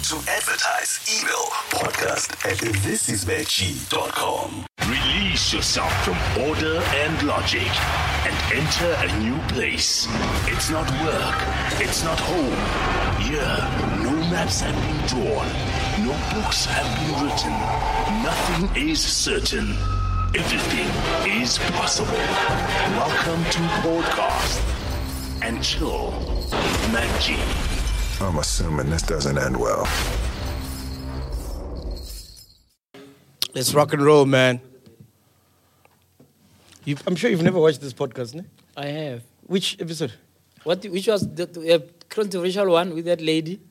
To advertise, email podcast@thisisveggie.com. Release yourself from order and logic and enter a new place. It's not work. It's not home. Here, no maps have been drawn. No books have been written. Nothing is certain. Everything is possible. Welcome to Podcast and Chill with Mac G. I'm assuming this doesn't end well. Let's rock and roll, man. I'm sure you've never watched this podcast, no? I have. Which episode? Which was the controversial one with that lady?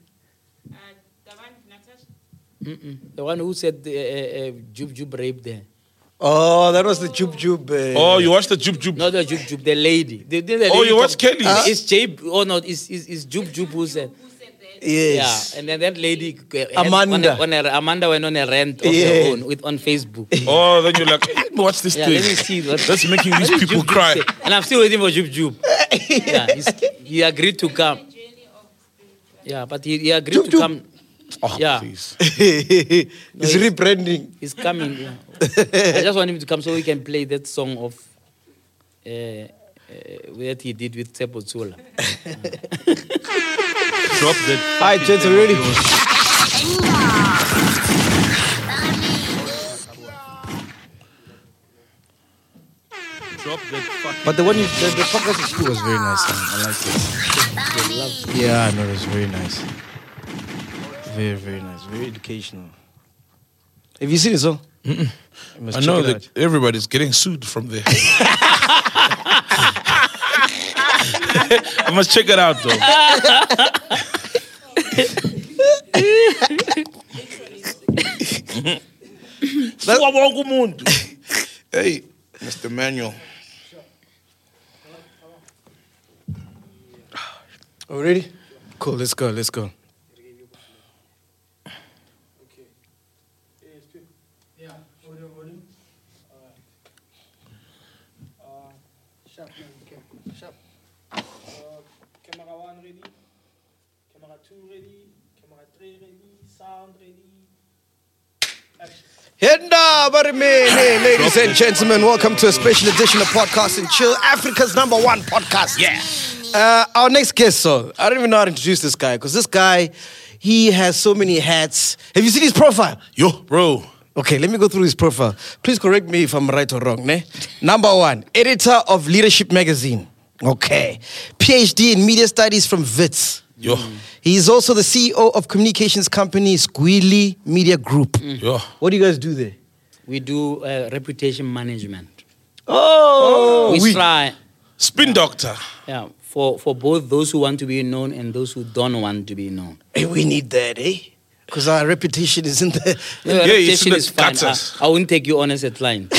The one who said Jub raped her. Oh, that was the Jub Jub. Oh, you watched the Jub Jub? Not the Jub, the lady. The lady Oh, you watched Kelly? It's Jabe. Oh, no, it's Jub who said. Yes. Yeah, and then that lady, Amanda. Amanda went on a rant of her own on Facebook. Oh, then you're like, watch this Yeah, thing. let me see. That's making these What did people Jub cry. say? And I'm still waiting for Jub. Yeah, he agreed to come. Yeah, but he agreed to come. Oh, Yeah. please. It's rebranding. He's coming. Yeah. I just want him to come so we can play that song of that he did with Tsepo Tsula. Drop that. All right, gents, are we ready? Drop that fucking. But the podcast is cool. Was very nice. Man. I like it. Yeah, no, it was very nice. Very, very nice. Very educational. Have you seen it, so? You must I check know it that out. everybody's getting sued from there. I must check it out, though. Hey, Mr. Manuel. Are we ready? Cool, let's go, let's go. Camera 1 ready, camera 2 ready, camera 3 ready, sound ready. Ladies and gentlemen, welcome to a special edition of Podcast and Chill, Africa's #1 podcast. Yeah. Our next guest, so I don't even know how to introduce this guy, because this guy, he has so many hats. Have you seen his profile? Yo, bro. Okay, let me go through his profile. Please correct me if I'm right or wrong. Ne? #1, editor of Leadership Magazine. Okay. PhD in Media Studies from WITS. Yo. He is also the CEO of communications company Squealy Media Group. Yo. What do you guys do there? We do reputation management. Oh, We try Spin doctor. for both those who want to be known and those who don't want to be known. Hey, we need that, eh? Because our reputation is in the... Your Yeah, it's reputation in the is fine. gutters. I won't take you on as a client.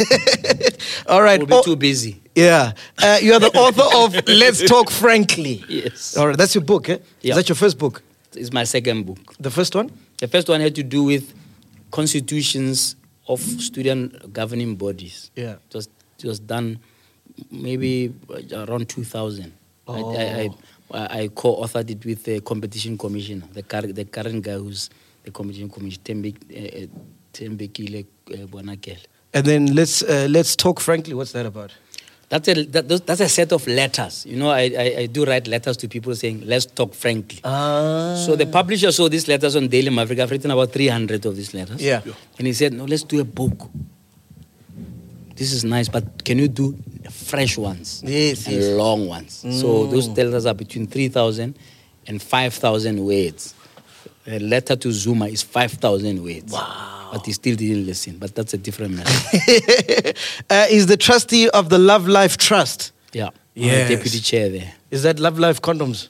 All right. We'll be too busy. Yeah. You are the author of Let's Talk Frankly. Yes. All right, that's your book, eh? Yeah. Is that your first book? It's my second book. The first one? The first one had to do with constitutions of student governing bodies. Yeah. It was done maybe around 2000. I co-authored it with the competition commissioner, the current guy who's the competition commissioner, Tembekile Bonakele. And then let's talk frankly. What's that about? That's a set of letters. You know, I do write letters to people saying, let's talk frankly. So the publisher saw these letters on Daily Maverick. I've written about 300 of these letters. Yeah. And he said, no, let's do a book. This is nice, but can you do fresh ones? Yes, and yes. long ones. So those letters are between 3,000 and 5,000 words. A letter to Zuma is 5,000 words. Wow. But he still didn't listen. But that's a different matter. He's the trustee of the Love Life Trust. Yeah. Yes. Deputy chair there. Is that Love Life condoms?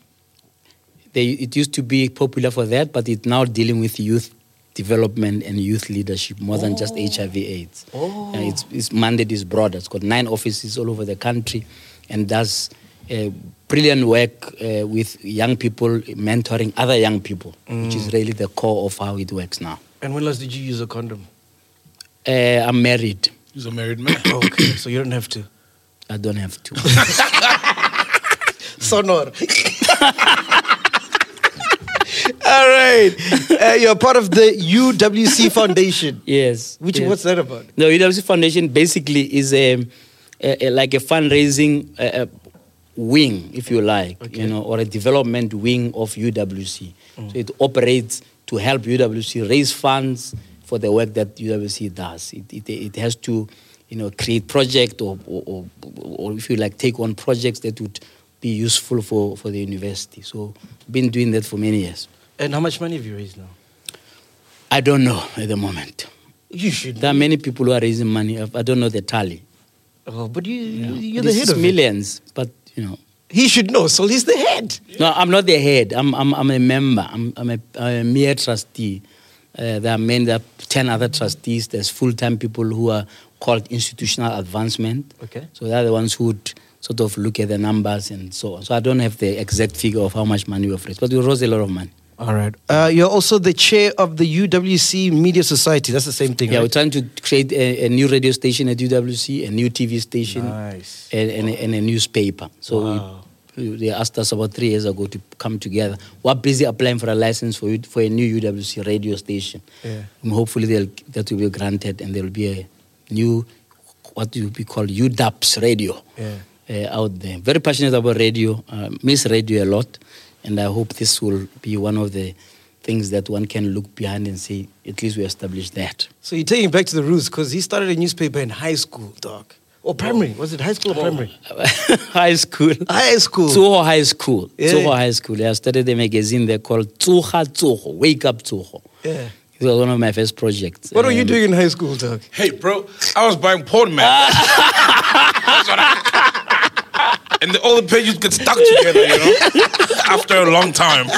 It used to be popular for that, but it's now dealing with youth development and youth leadership more than just HIV/AIDS. Its mandate is broader. It's got 9 offices all over the country and does brilliant work with young people, mentoring other young people, which is really the core of how it works now. And when last did you use a condom? I'm married. He's a married man. Okay, so you don't have to. I don't have to. Sonor. All right. right. You're part of the UWC Foundation. Yes. What's that about? The UWC Foundation basically is like a fundraising wing, if you like, or a development wing of UWC. So it operates to help UWC raise funds for the work that UWC does. It has to, create projects or if you like, take on projects that would be useful for the university. So been doing that for many years. And how much money have you raised now? I don't know at the moment. You should. There are many people who are raising money. I don't know the tally. Oh, but you're This the head is of millions, but He should know, so he's the head. No, I'm not the head. I'm a member. I'm a mere trustee. There are 10 other trustees. There's full-time people who are called institutional advancement. Okay. So they're the ones who would sort of look at the numbers and so on. So I don't have the exact figure of how much money we've raised, but we raised a lot of money. All right. You're also the chair of the UWC Media Society. That's the same thing, Yeah, right? we're trying to create a new radio station at UWC, a new TV station, Nice. and a newspaper. So they asked us about 3 years ago to come together. We're busy applying for a license for a new UWC radio station. Yeah. And hopefully that will be granted, and there will be a new, what will be called UDAPS radio out there. Very passionate about radio, miss radio a lot, and I hope this will be one of the things that one can look behind and say, at least we established that. So you're taking back to the roots because he started a newspaper in high school, dog. Or primary. Was it high school or primary? High school. High school. Tsoho High School. Yeah. Tsoho High School. I started a magazine there called Tsoho. Wake Up Tsoho. Yeah. It was one of my first projects. What were you doing in high school, dog? Hey, bro, I was buying porn, man. That's what and all the pages get stuck together, after a long time.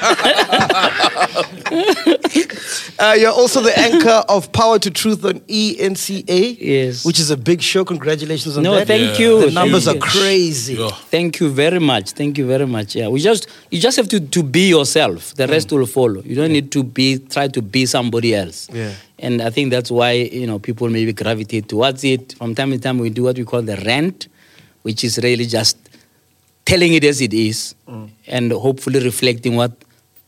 You're also the anchor of Power to Truth on ENCA. Yes. Which is a big show. Congratulations on No, that. thank you. The numbers are Thank you. crazy. Yeah. Thank you very much. Thank you very much. Yeah, you just have to be yourself. The rest will follow. You don't need to try to be somebody else. Yeah. And I think that's why people maybe gravitate towards it. From time to time, we do what we call the rant, which is really just telling it as it is, and hopefully reflecting what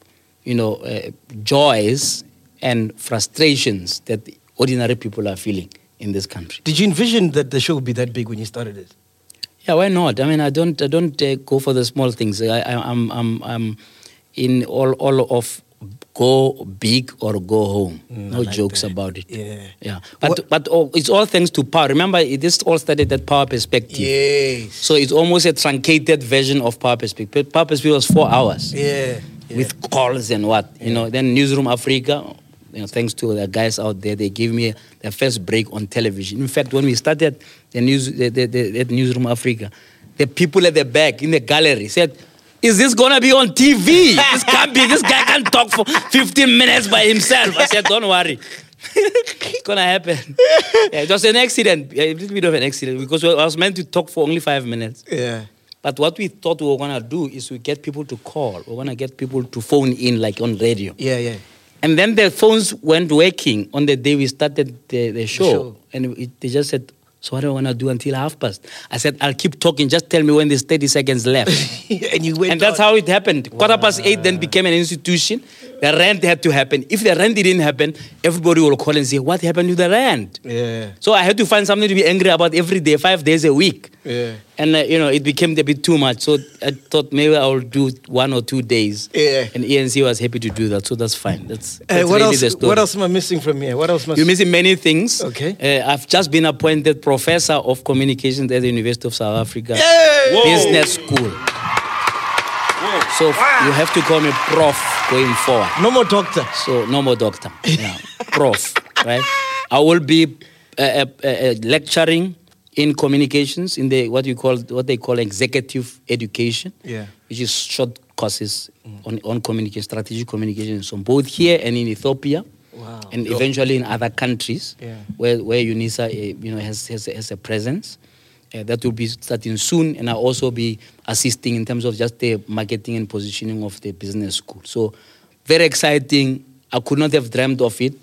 joys and frustrations that ordinary people are feeling in this country. Did you envision that the show would be that big when you started it? Yeah, why not? I mean, I don't go for the small things. I'm in all of go big or go home. No like jokes that. about it. Yeah. But it's all thanks to Power. Remember, this all started at Power Perspective. Yes. So it's almost a truncated version of Power Perspective. Power Perspective was 4 hours. Yeah. With calls and what. Then Newsroom Africa, thanks to the guys out there, they gave me the first break on television. In fact, when we started the Newsroom Africa, the people at the back in the gallery said, "Is this gonna be on TV? This can't be. This guy can't talk for 15 minutes by himself." I said, "Don't worry, it's gonna happen." Yeah, it was an accident, a little bit of an accident, because I was meant to talk for only 5 minutes. Yeah. But what we thought we were gonna do is we get people to call. We're gonna get people to phone in, like on radio. Yeah. And then the phones weren't working on the day we started the show. And they just said, "So what do I want to do until 5:30?" I said, "I'll keep talking. Just tell me when there's 30 seconds left." And you went And that's how it happened. 8:15 then became an institution. The rent had to happen. If the rent didn't happen, everybody will call and say, "What happened to the rent?" Yeah. So I had to find something to be angry about every day, 5 days a week. Yeah. And, it became a bit too much. So I thought maybe I will do 1 or 2 days. Yeah. And ENC was happy to do that. So that's fine. That's What really else? the story. What else am I missing from here? What else must? You're missing many things. Okay. I've just been appointed professor of communications at the University of South Africa Yay! Business School. So you have to call me prof going forward. No more doctor. So no more doctor. Yeah. Prof. Right. I will be lecturing in communications in what they call executive education. Yeah. Which is short courses on communication, strategic communication, so both here and in Ethiopia. Wow. And eventually in other countries where UNISA has a presence. That will be starting soon, and I'll also be assisting in terms of just the marketing and positioning of the business school. So very exciting. I could not have dreamed of it.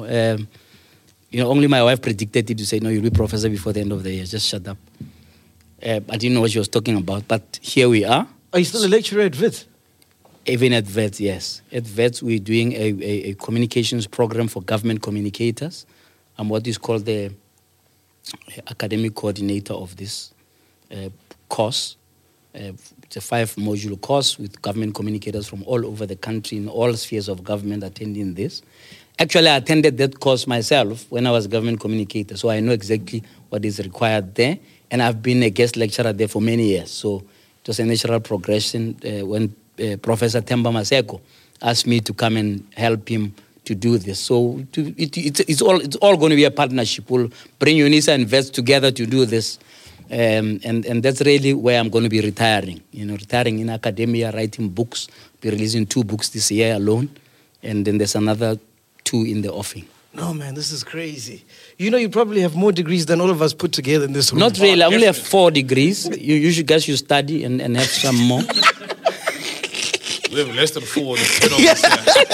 Only my wife predicted it to say, "No, you'll be professor before the end of the year. Just shut up." I didn't know what she was talking about, but here we are. Are you still a lecturer at WIT? Even at VETS, yes. At VETS, we're doing a communications program for government communicators. I'm what is called the academic coordinator of this course. It's a 5-module course with government communicators from all over the country in all spheres of government attending this. Actually, I attended that course myself when I was a government communicator, so I know exactly what is required there. And I've been a guest lecturer there for many years. So it was a natural progression when Professor Themba Maseko asked me to come and help him to do this. So it's all going to be a partnership. We'll bring UNISA and VETS together to do this. And that's really where I'm going to be retiring. Retiring in academia, writing books, be releasing 2 books this year alone. And then there's another 2 in the offing. No, man, this is crazy. You probably have more degrees than all of us put together in this room. Not really. I only have 4 degrees. You guys should study and have some more. We have less than 4. 10 of us,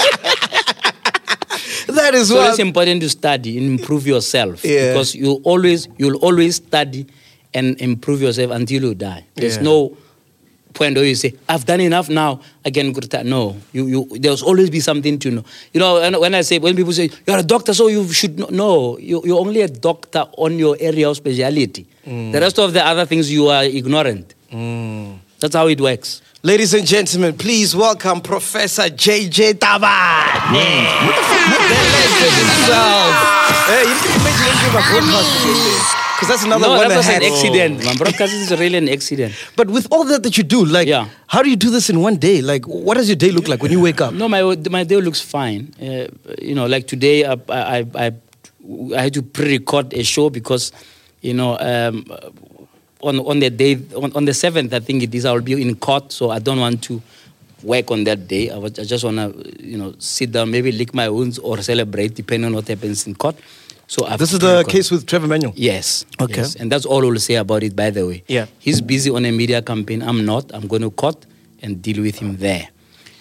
That is So why. it's important to study and improve yourself. Yeah. Because you'll always study and improve yourself until you die. There's Yeah. no point where you say, I've done enough now, I can go retire. No, there's always be something to know. When people say, you're a doctor, so you should know. No, you're only a doctor on your area of speciality. The rest of the other things, you are ignorant. That's how it works. Ladies and gentlemen, please welcome Professor J.J. Tabane. The legend himself. Hey, you didn't imagine him give a broadcast. Because that's another No, one that was had. an accident. My broadcast is really an accident. But with all that you do, Yeah. how do you do this in one day? Like, what does your day look like when you wake up? No, my day looks fine. Like today, I had to pre-record a show because, on the day, on the 7th, I think it is, I will be in court, so I don't want to work on that day. I just want to, sit down, maybe lick my wounds or celebrate, depending on what happens in court. So This is the case with Trevor Manuel. Yes. Okay. Yes. And that's all we'll say about it, by the way. Yeah. He's busy on a media campaign. I'm not. I'm going to court and deal with him there.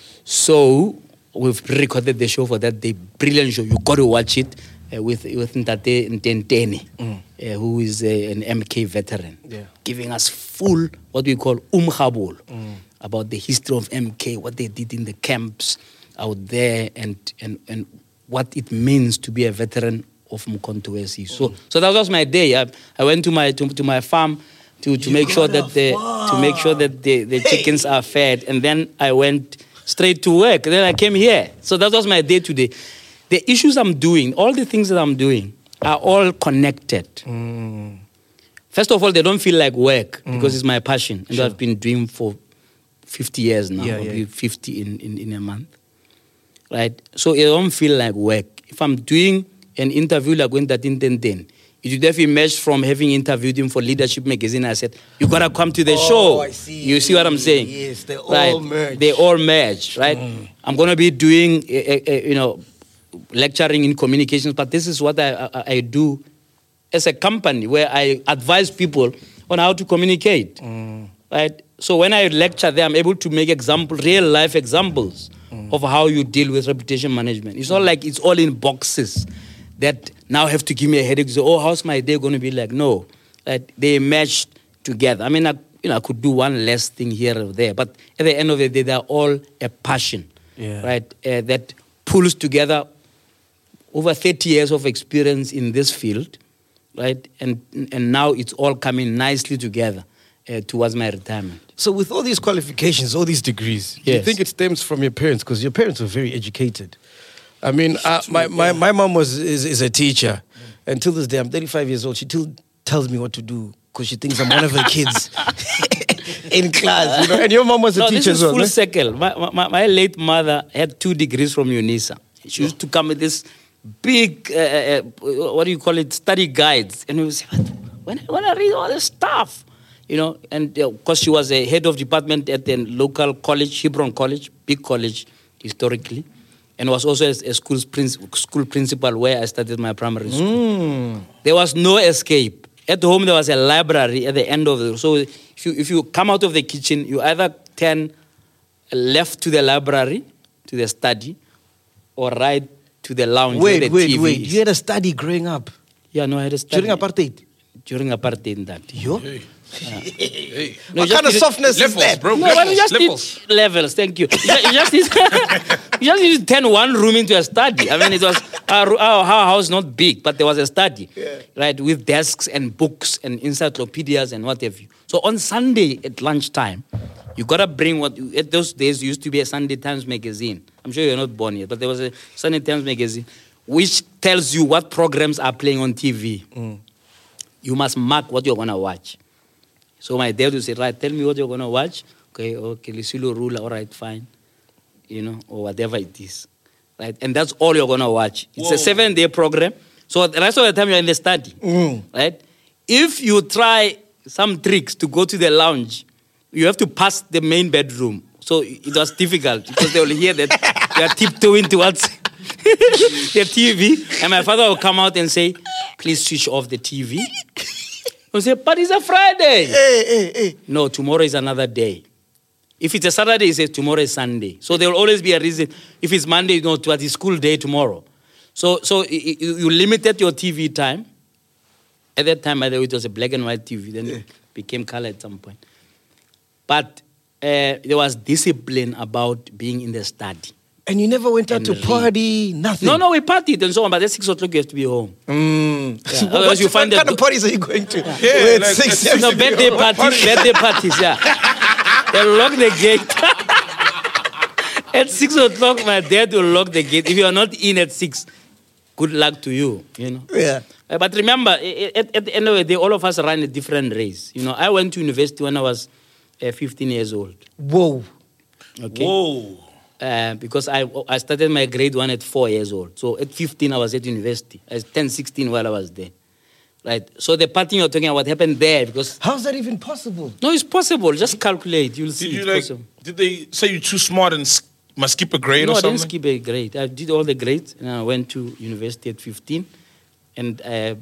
So we've recorded the show for that day. Brilliant show. You got to watch it with Ntate Ntenteni, who is an MK veteran, giving us full, what we call umhabul, about the history of MK, what they did in the camps out there, and what it means to be a veteran of Mkhonto. So that was my day. I went to my farm to make sure that the chickens are fed, and then I went straight to work. Then I came here. So that was my day today. The issues I'm doing, all the things that I'm doing, are all connected. First of all, they don't feel like work because it's my passion, and I've been doing for 50 years now. I'll be 50 in a month, right? So it don't feel like work. If I'm doing an interview like when that Ntenten, it would have emerged from having interviewed him for Leadership Magazine. I said, you got to come to the show. I see. You see what I'm saying? Yes, they all right? merge. They all merge, right? I'm going to be doing, lecturing in communications, but this is what I do as a company where I advise people on how to communicate, right? So when I lecture there, I'm able to make real life examples of how you deal with reputation management. It's not like it's all in boxes that now have to give me a headache. So, how's my day going to be like? No, right? They meshed together. I mean, I could do one less thing here or there, but at the end of the day, they're all a passion, right? That pulls together over 30 years of experience in this field, right? And now it's all coming nicely together towards my retirement. So with all these qualifications, all these degrees, do you Yes. think it stems from your parents? Because your parents were very educated. I mean, my mom is a teacher. And till this day, I'm 35 years old. She still tells me what to do because she thinks I'm one of her kids in class. And your mom was a teacher this as is well. full no? circle. My late mother had 2 degrees from UNISA. She used to come with this big, what do you call it, study guides. And we would say, when I read all this stuff, and because she was a head of department at the local college, Hebron College, big college historically, and was also a school principal where I started my primary school. There was no escape. At home, there was a library at the end of the... So if you come out of the kitchen, you either turn left to the library, to the study, or right to the lounge where the TV Wait. is. You had a study growing up Yeah, no, I had a study. during apartheid? During apartheid, that. Yo? Hey. What kind of softness is Levels, that? bro. No, but you just levels. need levels. Thank you. You just need, you just need to turn one room into a study. I mean, it was our house not big, but there was a study, right, with desks and books and encyclopedias and what have you. So on Sunday at lunchtime, you gotta bring at those days used to be a Sunday Times magazine. I'm sure you're not born yet, but there was a Sunday Times magazine which tells you what programs are playing on TV. You must mark what you're gonna watch. So my dad would say, right, tell me what you're going to watch. Okay, Lisilo Rula, all right, fine. You know, or whatever it is. Right? And that's all you're going to watch. It's a 7-day program. So the rest of the time you're in the study. Right? If you try some tricks to go to the lounge, you have to pass the main bedroom. So it was difficult because they will hear that you are tiptoeing towards the TV. And my father will come out and say, please switch off the TV. I say, but it's a Friday. Hey. No, tomorrow is another day. If it's a Saturday, he says tomorrow is Sunday. So there will always be a reason. If it's Monday, no, it's school day tomorrow. So you limited your TV time. At that time, by the way, it was a black and white TV. Then it became color at some point. But there was discipline about being in the study. And you never went out to party, nothing? No, we partied and so on, but at 6 o'clock you have to be home. Yeah. Otherwise you find what kind of parties are you going to? Yeah, At like 6, No, birthday parties, yeah. They lock the gate. At 6 o'clock, my dad will lock the gate. If you are not in at 6, good luck to you, you know. Yeah. But remember, at the end of the day, all of us ran a different race. You know, I went to university when I was 15 years old. Whoa. Okay. Whoa. Because I started my grade 1 at 4 years old. So at 15, I was at university. I was 10, 16 while I was there. Right? So the partying you're talking about, what happened there, because... How's that even possible? No, it's possible. Just calculate. You'll see. Did they say you're too smart and must skip a grade No, or I didn't something? skip a grade. I did all the grades, and I went to university at 15. And,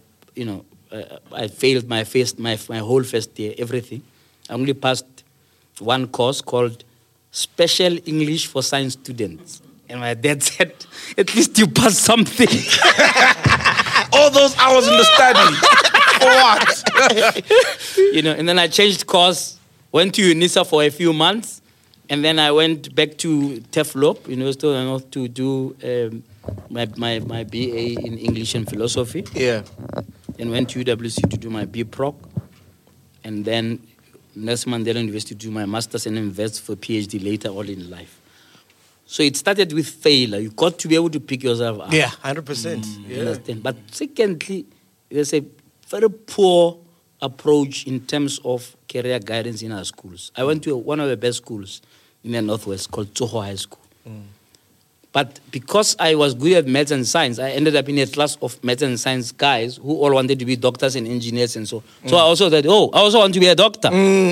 I failed my whole first year, everything. I only passed one course called Special English for Science Students. And my dad said, at least you passed something. All those hours in the study. For what? And then I changed course, went to UNISA for a few months, and then I went back to TEFLOP, University of the North, to do my BA in English and Philosophy. Yeah. Then went to UWC to do my BProc, and then Nelson Mandela University to do my master's and invest for PhD later on in life. So it started with failure. You got to be able to pick yourself up. Yeah, 100%. You understand? But secondly, there's a very poor approach in terms of career guidance in our schools. I went to one of the best schools in the Northwest called Tsoho High School. But because I was good at maths and science, I ended up in a class of maths and science guys who all wanted to be doctors and engineers and so. So I also said, I also want to be a doctor.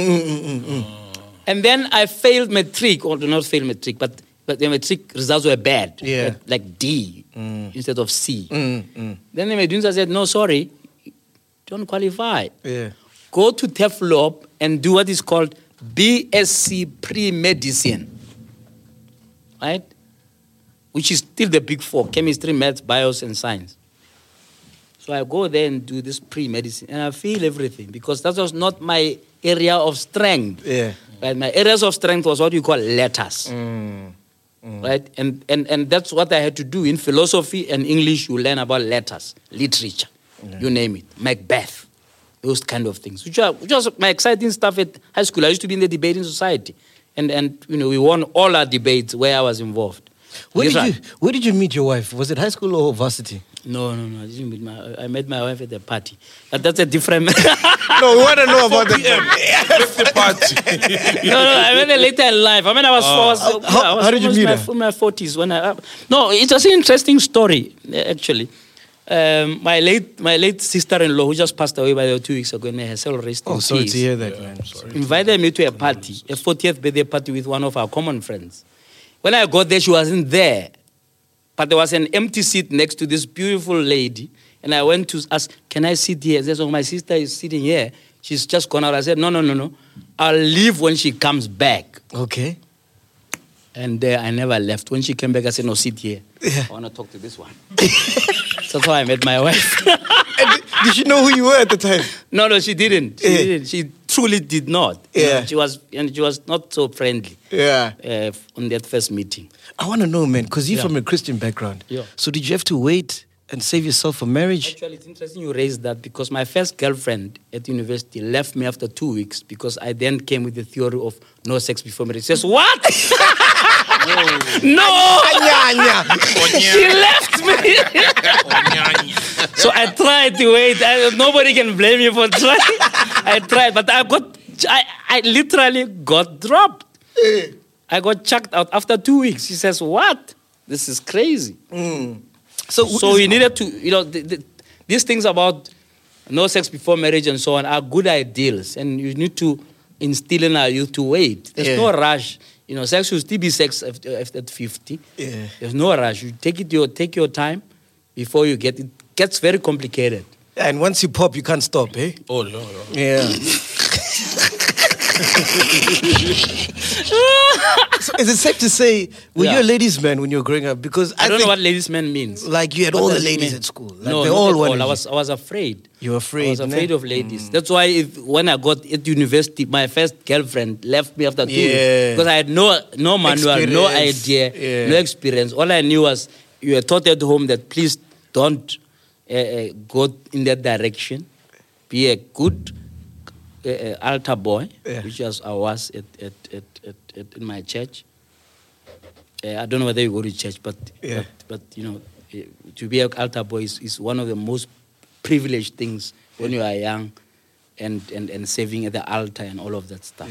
And then I failed matric, or not failed matric, but the matric results were bad. Yeah. Like D instead of C. Then the Medunza said, no, sorry, don't qualify. Yeah. Go to TEFLOP and do what is called BSc pre-medicine. Right? Which is still the big four: chemistry, maths, bios, and science. So I go there and do this pre-medicine, and I feel everything because that was not my area of strength. Yeah. Right? My areas of strength was what you call letters. Right? And that's what I had to do. In philosophy and English, you learn about letters, literature, you name it, Macbeth, those kind of things, which was my exciting stuff at high school. I used to be in the debating society, and we won all our debates where I was involved. Where did you meet your wife? Was it high school or varsity? No. I didn't meet I met my wife at a party. But that's a different... No, we want to know about The party. No, I met her later in life. I mean, I was... How did you meet her? In my 40s. No, it was an interesting story, actually. My late sister-in-law, who just passed away by the 2 weeks ago, may herself rest in peace. Sorry to hear that, man. Invited me to a party, a 40th birthday party with one of our common friends. When I got there, she wasn't there. But there was an empty seat next to this beautiful lady. And I went to ask, can I sit here? She said, my sister is sitting here. She's just gone out. I said, no. I'll leave when she comes back. Okay. And I never left. When she came back, I said, no, sit here. Yeah. I want to talk to this one. So that's how I met my wife. Did she know who you were at the time? No, she didn't. She truly did not. Yeah. She was not so friendly. Yeah. On that first meeting. I want to know, man, because you're Yeah. from a Christian background. Yeah. So did you have to wait and save yourself for marriage? Actually, it's interesting you raised that because my first girlfriend at university left me after 2 weeks because I then came with the theory of no sex before marriage. She says, what? No! She left me. So I tried to wait. Nobody can blame me for trying. I tried, but I literally got dropped. I got chucked out after 2 weeks. She says, what? This is crazy. So we needed to, these things about no sex before marriage and so on are good ideals. And you need to instill in our youth to wait. There's no rush. Sex should still be sex after 50. Yeah. There's no rush. You take your time before you get it. Gets very complicated. And once you pop, you can't stop, eh? Oh, no. Yeah. So is it safe to say, were you a ladies' man when you were growing up? Because I don't think, know what ladies' man means. Like you had What all the does it ladies mean? at school. Like No, they not all at wanted all. you. I was afraid. You were afraid. I was afraid of ladies. That's why when I got at university, my first girlfriend left me after 2 Yeah. weeks because I had no manual, no Experience. idea, Yeah. no experience. All I knew was you were taught at home that please don't go in that direction. Be a good altar boy, which I was in my church. I don't know whether you go to church, but to be an altar boy is one of the most privileged things when you are young and serving at the altar and all of that stuff.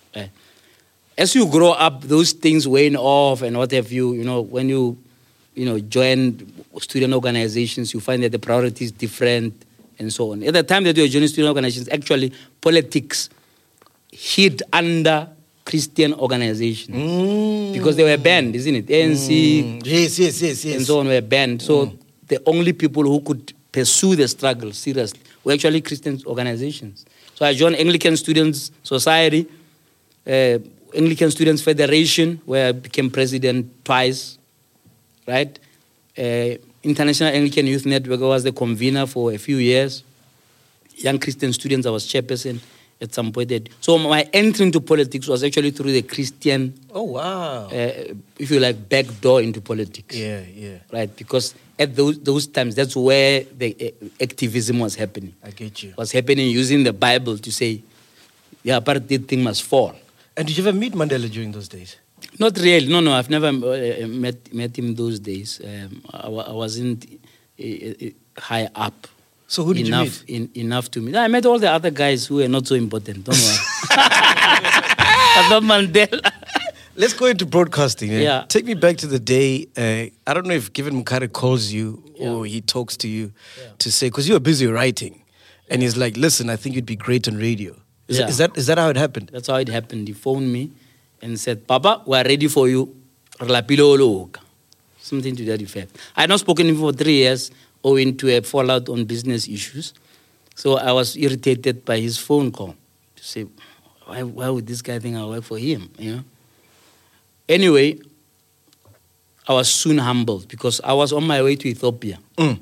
As you grow up, those things wane off and what have you, when you join student organizations, you find that the priority is different and so on. At the time that you were joining student organizations, actually politics hid under Christian organizations because they were banned, isn't it? ANC Yes. and so on were banned. So the only people who could pursue the struggle seriously were actually Christian organizations. So I joined Anglican Students Society, Anglican Students Federation, where I became president twice, right? International Anglican Youth Network, I was the convener for a few years. Young Christian Students, I was chairperson at some point. So my entry into politics was actually through the Christian, Oh, wow. if you like, back door into politics. Yeah. Right, because at those times, that's where the activism was happening. I get you. Was happening using the Bible to say, the apartheid thing must fall. And did you ever meet Mandela during those days? Not really. No, I've never met him those days. I wasn't high up. So who did you meet? Enough to meet. I met all the other guys who were not so important. Don't worry. I thought Mandela. Let's go into broadcasting. Yeah. Take me back to the day. I don't know if Given Mukare calls you or he talks to you to say, because you were busy writing. And he's like, listen, I think you'd be great on radio. Is that how it happened? That's how it happened. He phoned me and said, Papa, we are ready for you. Something to that effect. I had not spoken to him for 3 years owing to a fallout on business issues. So I was irritated by his phone call to say, why would this guy think I work for him? Anyway, I was soon humbled because I was on my way to Ethiopia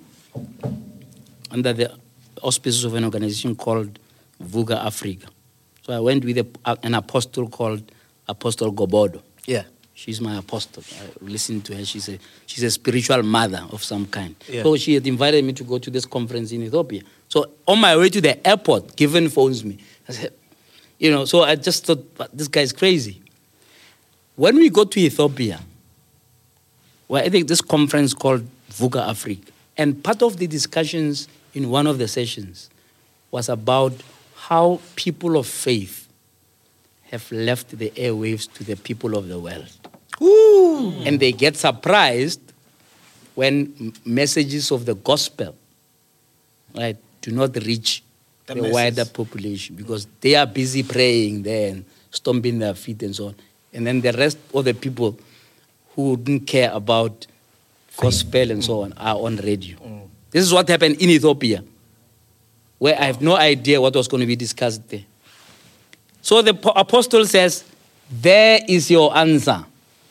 under the auspices of an organization called Vuga Africa. So I went with an apostle called Apostle Gobodo. Yeah. She's my apostle. I listened to her. She's a spiritual mother of some kind. Yeah. So she had invited me to go to this conference in Ethiopia. So on my way to the airport, Given phones me. I said, so I just thought, this guy's crazy. When we got to Ethiopia, I think this conference called Vuga Africa, and part of the discussions in one of the sessions was about how people of faith have left the airwaves to the people of the world. Ooh. And they get surprised when messages of the gospel, right, do not reach the wider population because they are busy praying there and stomping their feet and so on. And then the rest of the people who didn't care about gospel and so on are on radio. This is what happened in Ethiopia, where I have no idea what was going to be discussed there. So the apostle says, there is your answer.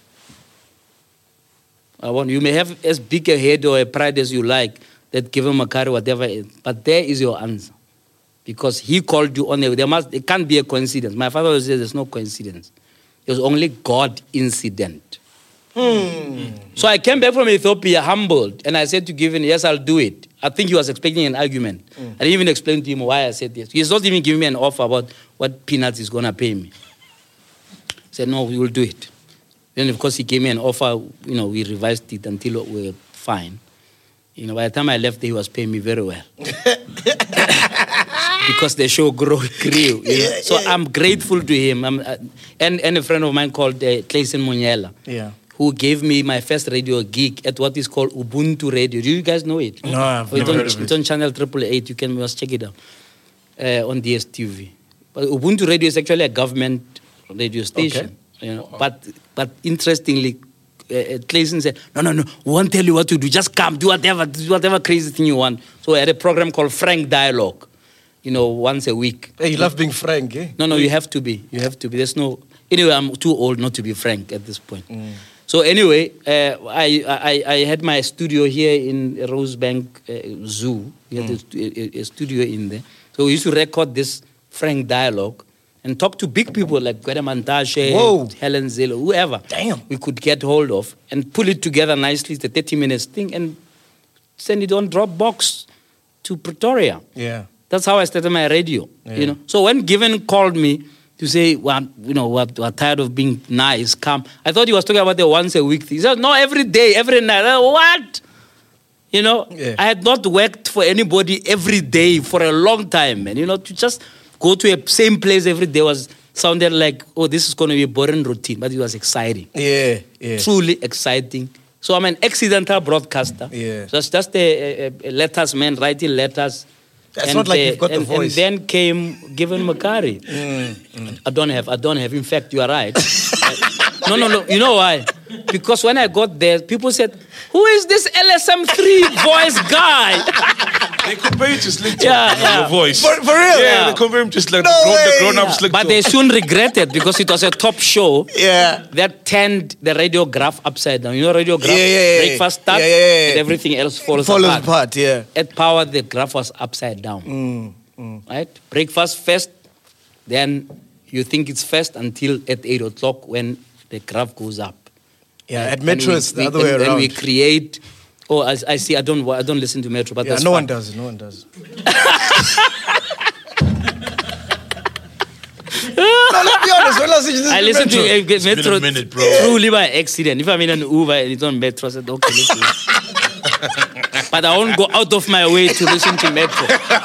You may have as big a head or a pride as you like, that Given Mukare, whatever it is, but there is your answer. because he called you on it can't be a coincidence. My father always says there's no coincidence. There's only God incident. So I came back from Ethiopia humbled, and I said to Given, yes, I'll do it. I think he was expecting an argument. I didn't even explain to him why I said yes. He's not even giving me an offer about what peanuts he's going to pay me. I said, no, we will do it. Then, of course, he gave me an offer. We revised it until we were fine. By the time I left there, he was paying me very well. Because the show grew. So I'm grateful to him. And a friend of mine called Clayson Monyela. Yeah. Who gave me my first radio gig at what is called Ubuntu Radio. Do you guys know it? No, I've never heard of it. It's on channel 888. You must check it out on DSTV. But Ubuntu Radio is actually a government radio station. Okay. But interestingly, Clayson said, no, we won't tell you what to do. Just come, do whatever crazy thing you want. So I had a program called Frank Dialogue, once a week. Hey, you love being frank, eh? No, you have to be. There's no... Anyway, I'm too old not to be frank at this point. So anyway, I had my studio here in Rosebank Zoo. We had a studio in there. So we used to record this Frank Dialogue and talk to big people like Gwede Mantashe, Helen Zille, whoever. Damn. We could get hold of and pull it together nicely, the 30 minutes thing, and send it on Dropbox to Pretoria. Yeah. That's how I started my radio. Yeah. So when Given called me to say, we're tired of being nice, come. I thought he was talking about the once a week thing. He said, no, every day, every night. What? I had not worked for anybody every day for a long time, man. To just go to a same place every day sounded like, this is going to be a boring routine. But it was exciting. Yeah. Truly exciting. So I'm an accidental broadcaster. Yeah. So just a letters man, writing letters. It's not like you've got the voice. And then came Given Makari. I don't have. In fact, you are right. No. You know why? Because when I got there, people said, who is this LSM3 voice guy? They compare you to Slick your voice. For real? Yeah, they compare him just like the grown-up Slick But they soon regretted because it was a top show that turned the radiograph upside down. Radiograph, breakfast starts and everything else falls apart. Yeah. At Power, the graph was upside down. Right? Breakfast first, then you think it's first until at 8 o'clock when the graph goes up. Yeah, at Metro it's the other way around. And we create... I see. I don't listen to Metro, but that's no fine. one does. No one does. No, let's be honest. When I listen to Metro. It's been a minute, bro. Truly by accident. If I'm in an Uber and it's on Metro, I said, okay, listen. But I won't go out of my way to listen to Metro.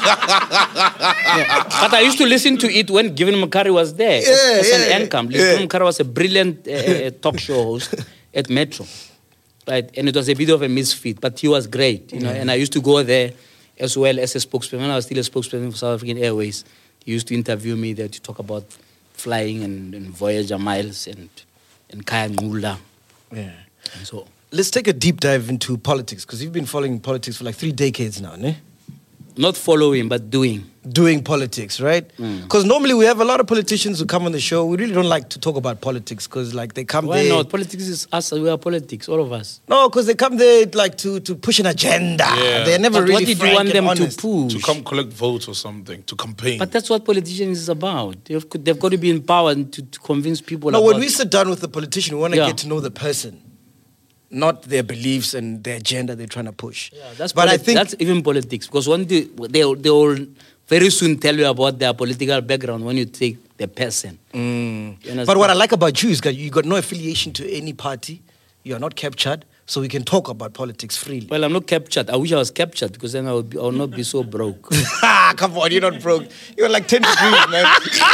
But I used to listen to it when Given Makari was there as an income. Given Makari was a brilliant talk show host at Metro. Right, and it was a bit of a misfit, but he was great, and I used to go there as well as a spokesperson. When I was still a spokesperson for South African Airways, he used to interview me there to talk about flying and Voyager miles and Kaya Ngula. Yeah. And so let's take a deep dive into politics, because you've been following politics for like 3 decades now, ne? Not following, but doing. Doing politics, right? Because normally we have a lot of politicians who come on the show. We really don't like to talk about politics because, like, they come there. Why not? Politics is us. We are politics, all of us. No, because they come there like to push an agenda. Yeah. They're never But really what did you want them to push? To come collect votes or something, to campaign. But that's what politicians is about. They've got to be in power to convince people. No, about when we sit down with the politician, we want to get to know the person, not their beliefs and their agenda they're trying to push. Yeah, that's but I think that's even politics, because when they will very soon tell you about their political background when you take the person. But what I like about you is that you got no affiliation to any party. You are not captured, so we can talk about politics freely. Well, I'm not captured. I wish I was captured, because then I would not be so broke. Come on, you're not broke. You're like 10 degrees, man.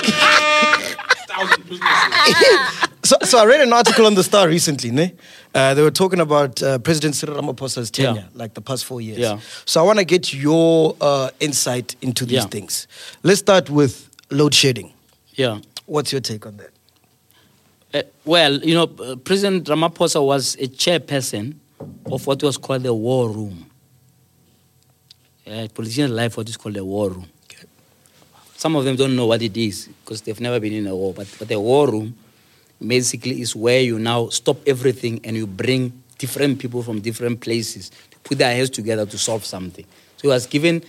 So I read an article on The Star recently, ne? They were talking about President Cyril Ramaphosa's tenure, like the past 4 years. Yeah. So I want to get your insight into these things. Let's start with load shedding. Yeah. What's your take on that? Well, President Ramaphosa was a chairperson of what was called the war room. Politicians like what is called the war room. Okay. Some of them don't know what it is because they've never been in a war. But the war room basically is where you now stop everything and you bring different people from different places to put their heads together to solve something. So he was given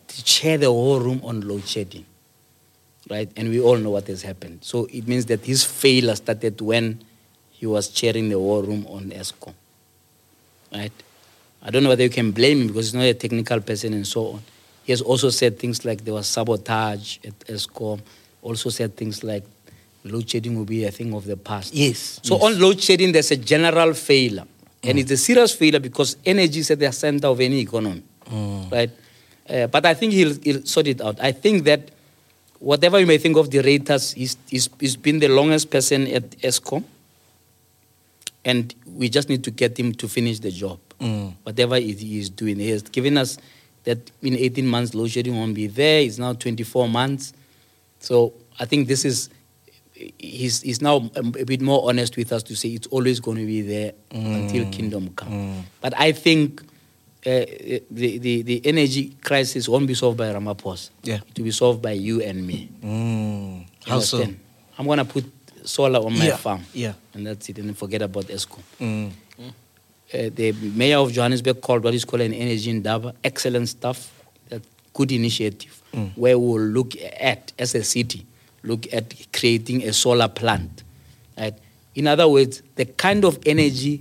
to chair the whole room on load shedding, right? And we all know what has happened. So it means that his failure started when he was chairing the war room on ESCOM, right? I don't know whether you can blame him because he's not a technical person and so on. He has also said things like there was sabotage at ESCOM, also said things like load shedding will be a thing of the past. Yes. So on load shedding, there's a general failure. And it's a serious failure because energy is at the center of any economy, right? But I think he'll sort it out. I think that whatever you may think of the Reuters, he's been the longest person at ESCOM. And we just need to get him to finish the job. Whatever he is doing. He has given us that in 18 months, load shedding won't be there. It's now 24 months. So I think this is, he's now a bit more honest with us to say it's always going to be there until kingdom come. But I think the energy crisis won't be solved by Ramaphosa. Yeah. It will be solved by you and me. How so? Understand? I'm going to put solar on my farm. Yeah. And that's it. And then forget about ESCOM. The mayor of Johannesburg called what is called an energy indaba. Excellent stuff. Good initiative. Where we'll look at, as a city, look at creating a solar plant. Right? In other words, the kind of energy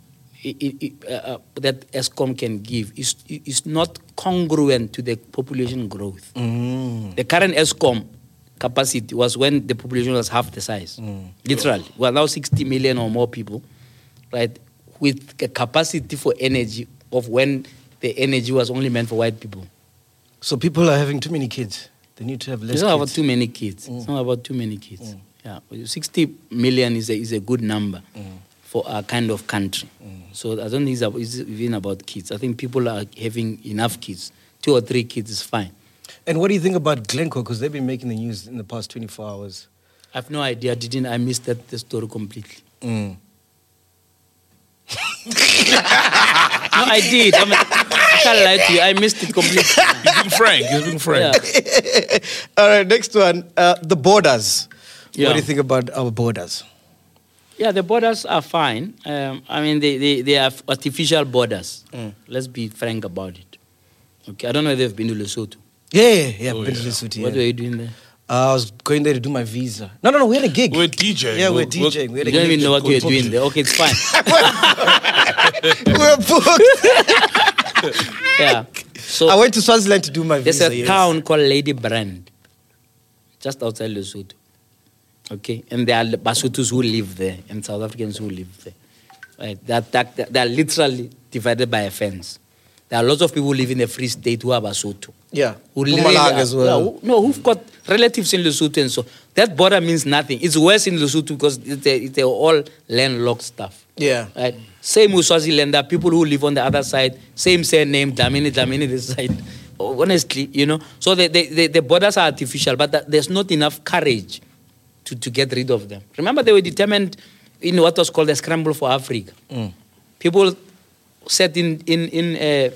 that ESCOM can give is not congruent to the population growth. The current ESCOM capacity was when the population was half the size. Literally. We're now 60 million or more people, right? With a capacity for energy of when the energy was only meant for white people. So people are having too many kids. They need to have less It's not kids. about too many kids. It's not about too many kids. Yeah, 60 million is a good number for our kind of country. So I don't think it's even about kids. I think people are having enough kids. 2 or 3 kids is fine. And what do you think about Glencore? Because they've been making the news in the past 24 hours. I have no idea. I missed the story completely. No, I did. I can't lie to you. I missed it completely. He's being frank. He's being frank. Yeah. All right, next one. The borders. Yeah. What do you think about our borders? Yeah, the borders are fine. I mean, they are artificial borders. Let's be frank about it. Okay, I don't know if they've been to Lesotho. Yeah. Been to Lesotho, What were you doing there? I was going there to do my visa. No, we had a gig. We're DJing. Yeah, we're DJing. We had You a don't gig. even know what you're doing there. Okay, it's fine. We're booked. Yeah. So I went to Swaziland to do my there's visa. a town called Lady Brand, just outside Lesotho. Okay, and there are Basothos who live there and South Africans who live there. Right? They are literally divided by a fence. There are lots of people who live in the Free State who are Basotho. Yeah. Who live Mpumalanga as well. who've got relatives in Lesotho and so. That border means nothing. It's worse in Lesotho because it's all landlocked stuff. Yeah. Right? Same with Swaziland. There are people who live on the other side. Same surname, Dlamini this side. Honestly, you know. So the borders are artificial, but there's not enough courage to get rid of them. Remember, they were determined in what was called the scramble for Africa. People sat in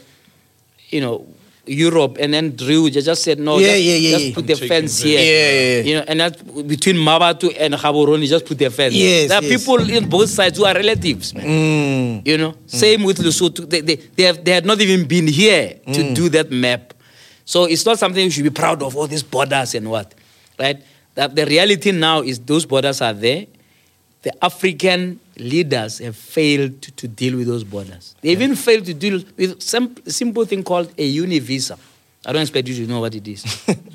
Europe and then drew. They just said no. Just put the fence here. Yeah. You know, and that between Mabatu and Gaborone, just put the fence. Yes, there are yes. people in both sides who are relatives, man. You know, same with Lesotho. They had not even been here to do that map. So it's not something you should be proud of. All these borders and what, right? The reality now is those borders are there. The African leaders have failed to deal with those borders. They even failed to deal with some simple thing called a univisa. I don't expect you to know what it is.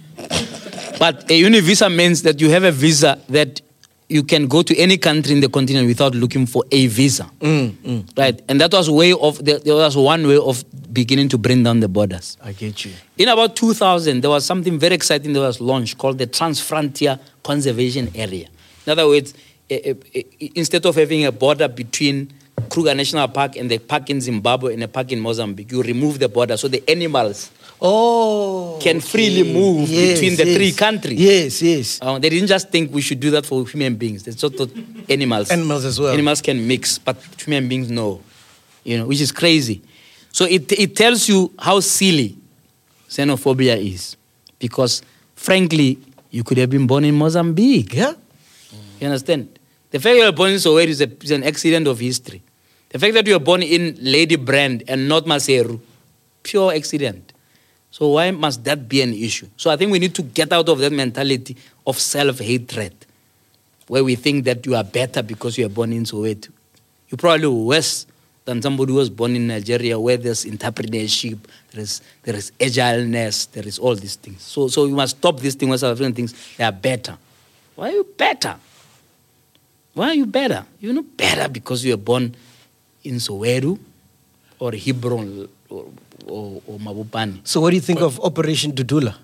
But a univisa means that you have a visa that you can go to any country in the continent without looking for a visa. Right? And that was there was one way of beginning to bring down the borders. I get you. In about 2000, there was something very exciting that was launched called the Transfrontier Conservation Area. In other words, instead of having a border between Kruger National Park and the park in Zimbabwe and a park in Mozambique, you remove the border so the animals can freely move between the 3 countries. Yes. They didn't just think we should do that for human beings. They just thought animals. Animals as well. Animals can mix, but human beings no. You know, which is crazy. So it tells you how silly xenophobia is. Because, frankly, you could have been born in Mozambique. Yeah. You understand? The fact you were born in Soweto is an accident of history. The fact that you were born in Lady Brand and not Maseru, pure accident. So why must that be an issue? So I think we need to get out of that mentality of self-hatred, where we think that you are better because you are born in Soweto. You're probably worse than somebody who was born in Nigeria, where there's entrepreneurship, there is agileness, there is all these things. So you must stop this thing where South African things, they are better. Why are you better? Why are you better? You're not better because you were born in Soweto or Hebron or Mabopane. So what do you think of Operation Dudula?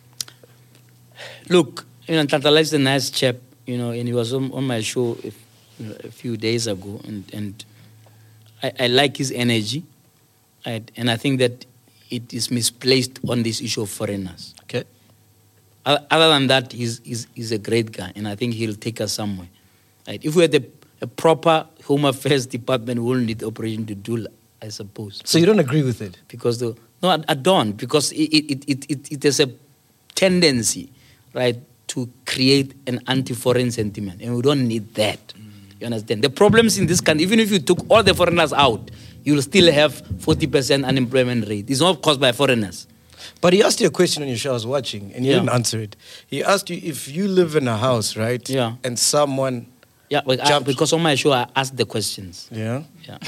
Look, Ntantala is a nice chap, and he was on my show a few days ago, and I like his energy, and I think that it is misplaced on this issue of foreigners. Okay. Other than that, he's a great guy, and I think he'll take us somewhere. Right? If we had a proper Home Affairs department, we wouldn't need Operation Dudula, I suppose. So you don't agree with it? Because no, I don't, because it has a tendency, right, to create an anti-foreign sentiment, and we don't need that. You understand? The problems in this country, even if you took all the foreigners out, you'll still have 40% unemployment rate. It's not caused by foreigners. But he asked you a question on your show I was watching, and you didn't answer it. He asked you if you live in a house, right? Yeah. And someone... Yeah, because on my show I ask the questions. Yeah? Yeah.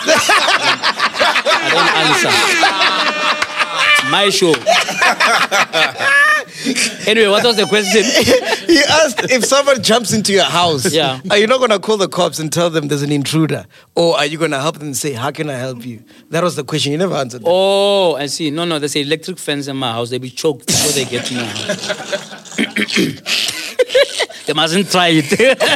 I don't answer. My show. Anyway, what was the question? He asked if someone jumps into your house, Yeah. are you not going to call the cops and tell them there's an intruder? Or are you going to help them and say, how can I help you? That was the question. You never answered that. Oh, I see. No, there's an electric fence in my house. They'll be choked before they get to my house. They mustn't try it.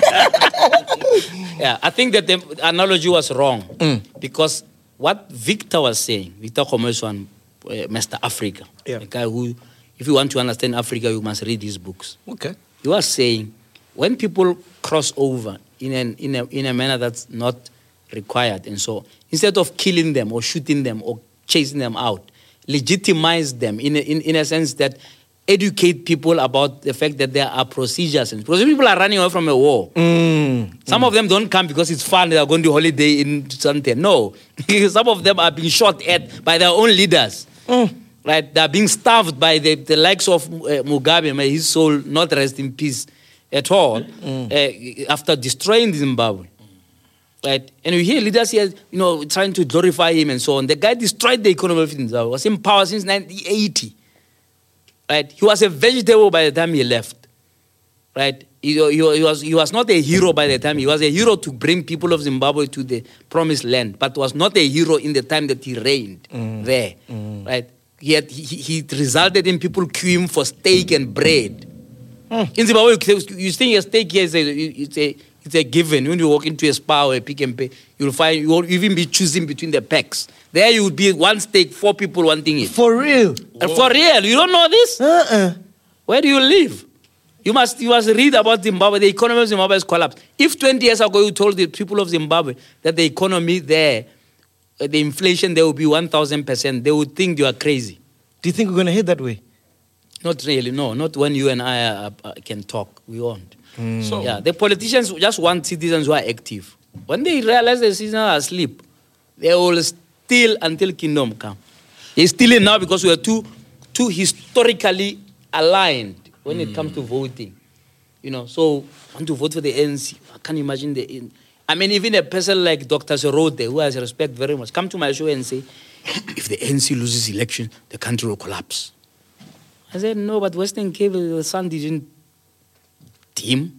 Yeah, I think that the analogy was wrong. Because what Victor was saying, Victor Commercial, Mr. Africa, a guy who, if you want to understand Africa, you must read his books. Okay. He was saying, when people cross over in a manner that's not required, and so instead of killing them or shooting them or chasing them out, legitimize them in a sense that educate people about the fact that there are procedures. Because people are running away from a war. Some of them don't come because it's fun, they are going to holiday in something. No. Some of them are being shot at by their own leaders. Right? They are being starved by the likes of Mugabe, may his soul not rest in peace at all, after destroying Zimbabwe. Right? And we hear leaders here, trying to glorify him and so on. The guy destroyed the economy of Zimbabwe. Was in power since 1980. Right? He was a vegetable by the time he left. Right? He was not a hero by the time. He was a hero to bring people of Zimbabwe to the promised land, but was not a hero in the time that he reigned there. Right? Yet he resulted in people queuing for steak and bread. In Zimbabwe, you think a steak here it's a given. When you walk into a Spar or a Pick and Pay, you'll even be choosing between the packs. There you would be one steak, 4 people wanting it. For real? For real? You don't know this? Where do you live? You must read about Zimbabwe. The economy of Zimbabwe has collapsed. If 20 years ago you told the people of Zimbabwe that the economy there, the inflation there will be 1,000%, they would think you are crazy. Do you think we're going to head that way? Not really, no. Not when you and I can talk. We won't. So, Yeah, the politicians just want citizens who are active. When they realize the citizens are asleep, they will steal until kingdom come. They're stealing now because we are too historically aligned when it comes to voting. So I want to vote for the ANC. I can't imagine even a person like Dr. Serote, who I respect very much, come to my show and say, if the ANC loses election, the country will collapse. I said, no, but Western Cape, the sun didn't dim.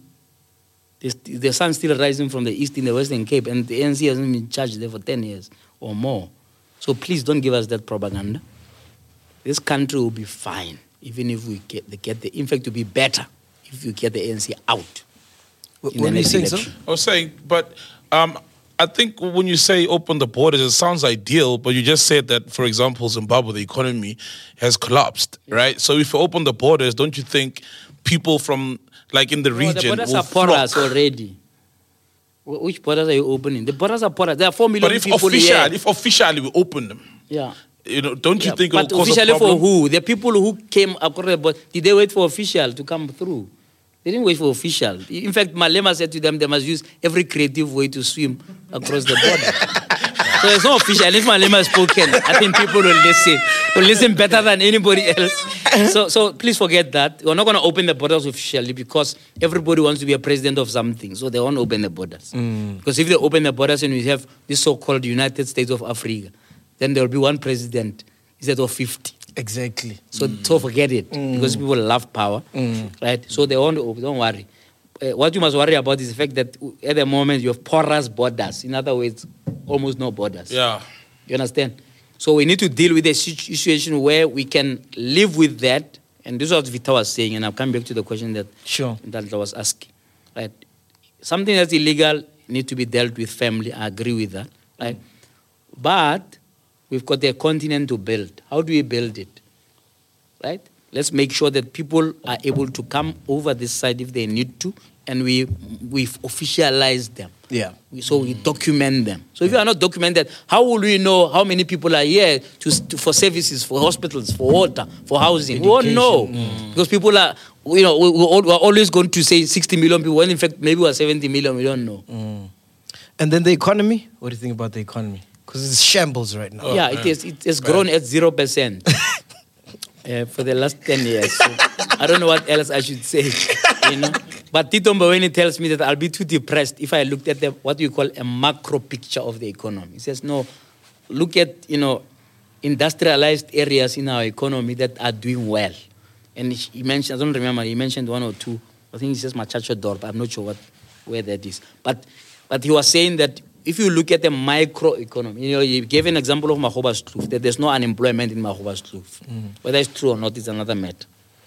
The sun still rising from the east in the Western Cape, and the ANC hasn't been charged there for 10 years or more. So please don't give us that propaganda. This country will be fine, even if we get in fact, to be better if you get the ANC out. What are you saying, sir? I was saying, but I think when you say open the borders, it sounds ideal, but you just said that, for example, Zimbabwe, the economy has collapsed, right? So if you open the borders, don't you think people from, like in the region, the borders will are porous flock? already. Which borders are you opening? The borders are porous. There are 4 million But people here. if officially we open them, Yeah. Don't you think it will But cause a officially problem? for who? The people who came across the border, did they wait for official to come through? They didn't wait for official. In fact, Malema said to them they must use every creative way to swim across the border. So it's not official. And if Malema has spoken, I think people will listen better than anybody else. So please forget that. We're not going to open the borders officially because everybody wants to be a president of something. So they won't open the borders. Because if they open the borders and we have this so-called United States of Africa, then there will be one president instead of 50. Exactly. So forget it because people love power, right? So they won't open. Don't worry. What you must worry about is the fact that at the moment you have porous borders. In other words, almost no borders. Yeah. You understand? So we need to deal with a situation where we can live with that. And this is what Vita was saying, and I'll come back to the question that I was asking. Right? Something that's illegal needs to be dealt with family. I agree with that. Right? But we've got a continent to build. How do we build it? Right? Let's make sure that people are able to come over this side if they need to, and we officialize them. Yeah. So we document them. So if you are not documented, how will we know how many people are here for services, for hospitals, for water, for housing? We won't know. Because people are, we're always going to say 60 million people, when in fact maybe we're 70 million, we don't know. And then the economy? What do you think about the economy? Because it's shambles right now. Yeah, it has grown at 0%. For the last 10 years. So I don't know what else I should say, But Tito Mboweni tells me that I'll be too depressed if I looked at what you call a macro picture of the economy. He says, no, look at, industrialized areas in our economy that are doing well. And he mentioned, I don't remember, he mentioned one or two. I think he says Machacho Dorp. I'm not sure where that is. But he was saying that if you look at the micro economy, he gave an example of Magoba's-Kloof, that there's no unemployment in Magoba's-Kloof. Whether it's true or not is another matter.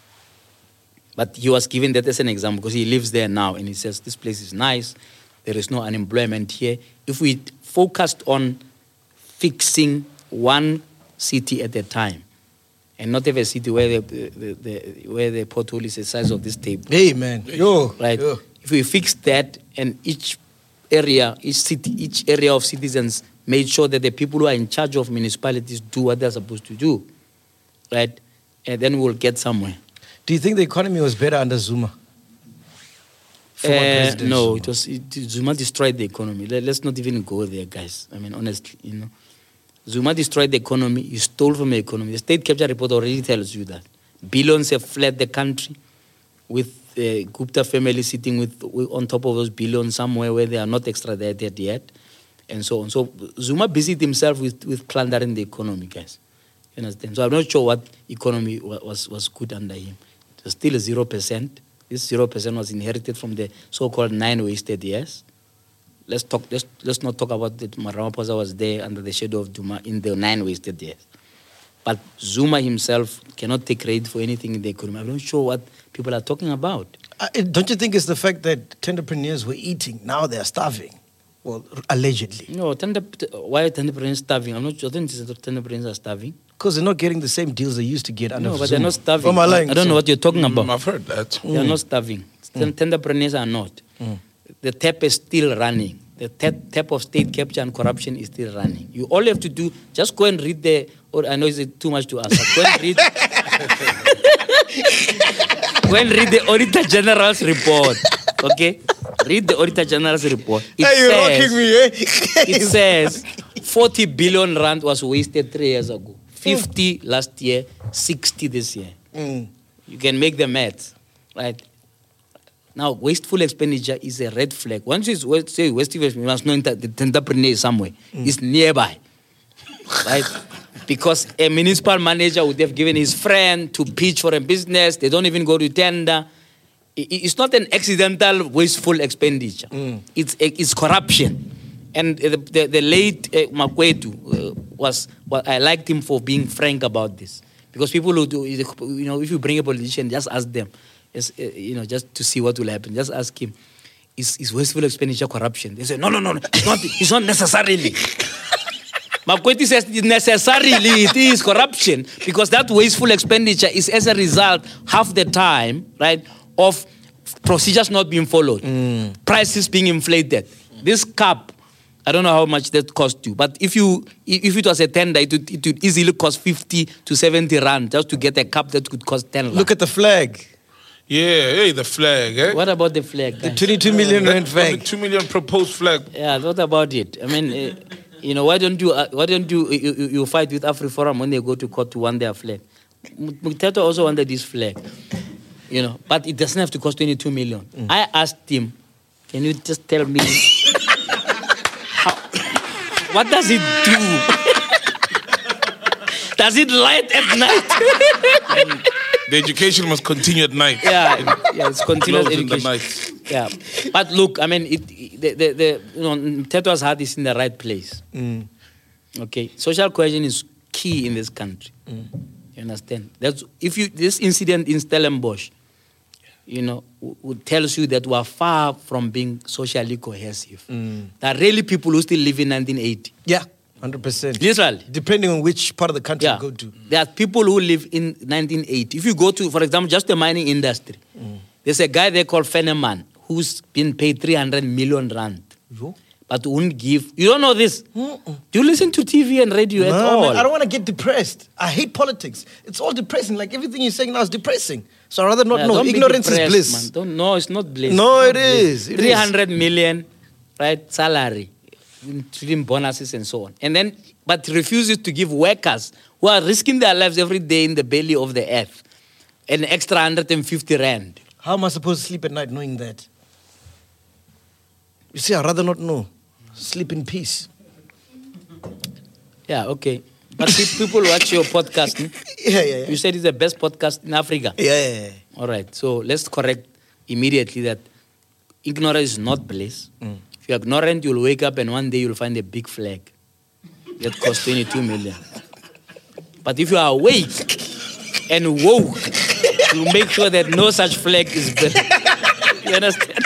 But he was giving that as an example because he lives there now and he says, this place is nice, there is no unemployment here. If we focused on fixing one city at a time and not have a city where the pothole is the size of this table. Hey, man. Right? Yo. If we fix that and each area of citizens made sure that the people who are in charge of municipalities do what they're supposed to do, right? And then we'll get somewhere. Do you think the economy was better under Zuma? No, Zuma destroyed the economy. Let's not even go there, guys. I mean, honestly, Zuma destroyed the economy. He stole from the economy. The state capture report already tells you that. Billions have fled the country with the Gupta family sitting on top of those billions somewhere where they are not extradited yet, and so on. So Zuma busied himself with plundering the economy, guys. You understand? So I'm not sure what economy was good under him. It was still 0%. This 0% was inherited from the so-called 9 wasted years. Let's not talk about that Ramaphosa was there under the shadow of Zuma in the 9 wasted years. But Zuma himself cannot take credit for anything in the economy. I'm not sure what people are talking about. Don't you think it's the fact that entrepreneurs were eating, now they're starving? Well, allegedly. No, why are entrepreneurs starving? I don't think entrepreneurs are starving. Because they're not getting the same deals they used to get under No, but Zuma. they're not starving. I don't know what you're talking about. I've heard that. They are not starving. Entrepreneurs are not. The tap is still running. The tap of state capture and corruption is still running. You all have to do, just go and read I know it's too much to ask, but go and read. Go and read the Auditor General's report. Okay? Read the Auditor General's report. It says 40 billion rand was wasted 3 years ago. 50 last year, 60 this year. You can make the math, right? Now, wasteful expenditure is a red flag. Once you say wasteful expenditure, you must know the entrepreneur is somewhere. It's nearby, right? Because a municipal manager would have given his friend to pitch for a business. They don't even go to tender. It's not an accidental wasteful expenditure. It's corruption. And the late Makwetu I liked him for being frank about this. Because people who do, if you bring a politician, just ask them, just to see what will happen. Just ask him, is wasteful expenditure corruption? They say, no, it's not necessarily. Makweti says necessarily it is corruption because that wasteful expenditure is as a result half the time, right, of procedures not being followed, prices being inflated. This cup, I don't know how much that cost you, but if it was a tender, it would easily cost 50 to 70 rand just to get a cup that could cost 10 rand. Look at the flag. Yeah, hey, the flag, eh? What about the flag? The 22 million rand flag. The 2 million proposed flag. Yeah, what about it? I mean, Why don't you fight with AfriForum when they go to court to want their flag? Mteto also wanted this flag, but it doesn't have to cost 22 million. I asked him, can you just tell me what does it do? Does it light at night? The education must continue at night. Yeah, it's continuous Closed in the education. night. Yeah, but look, I mean, Mteto's heart is in the right place. Okay, social cohesion is key in this country. You understand? This incident in Stellenbosch, tells you that we are far from being socially cohesive. There are really people who still live in 1980. Yeah, 100%. Literally. Depending on which part of the country Yeah. you go to. There are people who live in 1980. If you go to, for example, just the mining industry, there's a guy there called Fenneman who's been paid 300 million rand. But won't give. You don't know this? Do you listen to TV and radio at all? Man, I don't want to get depressed. I hate politics. It's all depressing. Like everything you're saying now is depressing. So I'd rather not know. Don't be Ignorance is depressed, bliss. man. No, it's not bliss. No, It's it not bliss. is. It 300 million, right? Salary, including bonuses and so on. But refuses to give workers who are risking their lives every day in the belly of the earth an extra 150 rand. How am I supposed to sleep at night knowing that? You see, I'd rather not know. Sleep in peace. Yeah, okay. But people watch your podcast. Yeah. You said it's the best podcast in Africa. Yeah. All right. So let's correct immediately that ignorance is not bliss. If you're ignorant, you'll wake up and one day you'll find a big flag that costs 22 million. But if you are awake and woke, you'll make sure that no such flag is built. You understand?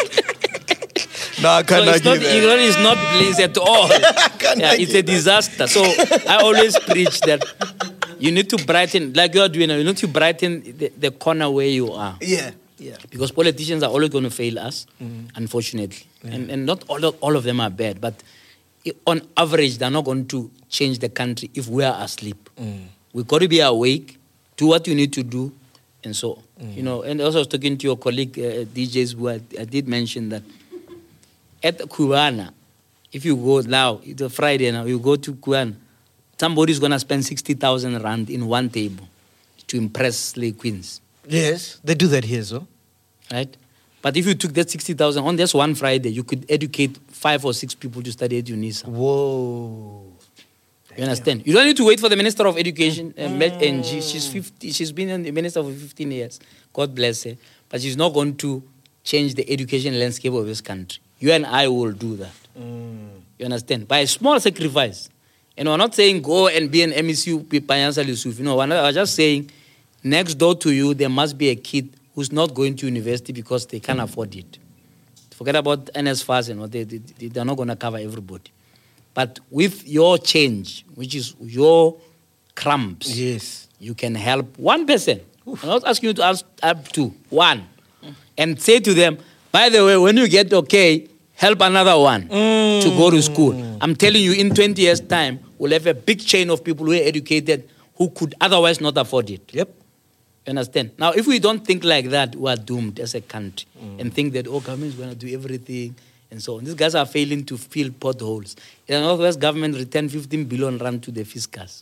No, I can't argue that. Ignorance is not bliss at all. It's a disaster. So I always preach that you need to brighten, like you're doing now, you need to brighten the corner where you are. Yeah. Because politicians are always going to fail us, unfortunately. And not all of them are bad, but on average, they're not going to change the country if we are asleep. We've got to be awake, do what you need to do, and so on. And also I was talking to your colleague, DJs, who I did mention that at Kuana, if you go now, it's a Friday now, you go to Kuana, somebody's going to spend 60,000 rand in one table to impress slave queens. Yes, they do that here, so. Right? But if you took that 60,000 on just one Friday, you could educate 5 or 6 people to study at UNISA. Whoa. You understand? You don't need to wait for the Minister of Education. And she's 50. She's been the minister for 15 years. God bless her. But she's not going to change the education landscape of this country. You and I will do that. You understand? By a small sacrifice. And we're not saying go and be an MECU Panyansa Lusuf. We're just saying next door to you, there must be a kid who's not going to university because they can't afford it. Forget about NSFAS and what they're not going to cover everybody. But with your change, which is your crumbs, Yes. you can help one person. I'm not asking you to ask up to one. And say to them, by the way, when you get okay, help another one to go to school. I'm telling you, in 20 years' time, we'll have a big chain of people who are educated who could otherwise not afford it. Yep. You understand? Now, if we don't think like that, we are doomed as a country and think that, government is going to do everything and so on. These guys are failing to fill potholes. The Northwest government returned 15 billion rand to the fiscus.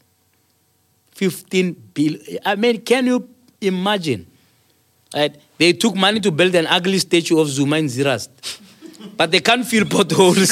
15 billion. I mean, can you imagine? Right? They took money to build an ugly statue of Zuma in Zirast. But they can't fill potholes.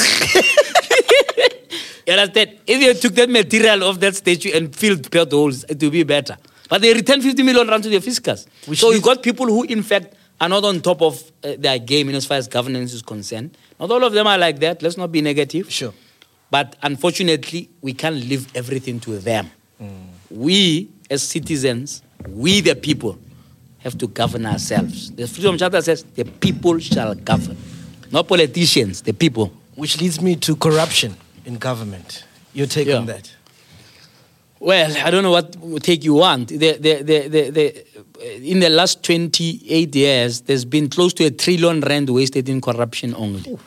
You understand? If they took that material of that statue and filled potholes, it would be better. But they returned 50 million rand to the fiscus. So you got people who, in fact, are not on top of their game as far as governance is concerned. Not all of them are like that. Let's not be negative. Sure. But unfortunately, we can't leave everything to them. We, as citizens, we the people, have to govern ourselves. The Freedom Charter says the people shall govern. Not politicians, the people. Which leads me to corruption in government. Your take on that? Well, I don't know what take you want. In the last 28 years, there's been close to 1 trillion rand wasted in corruption only.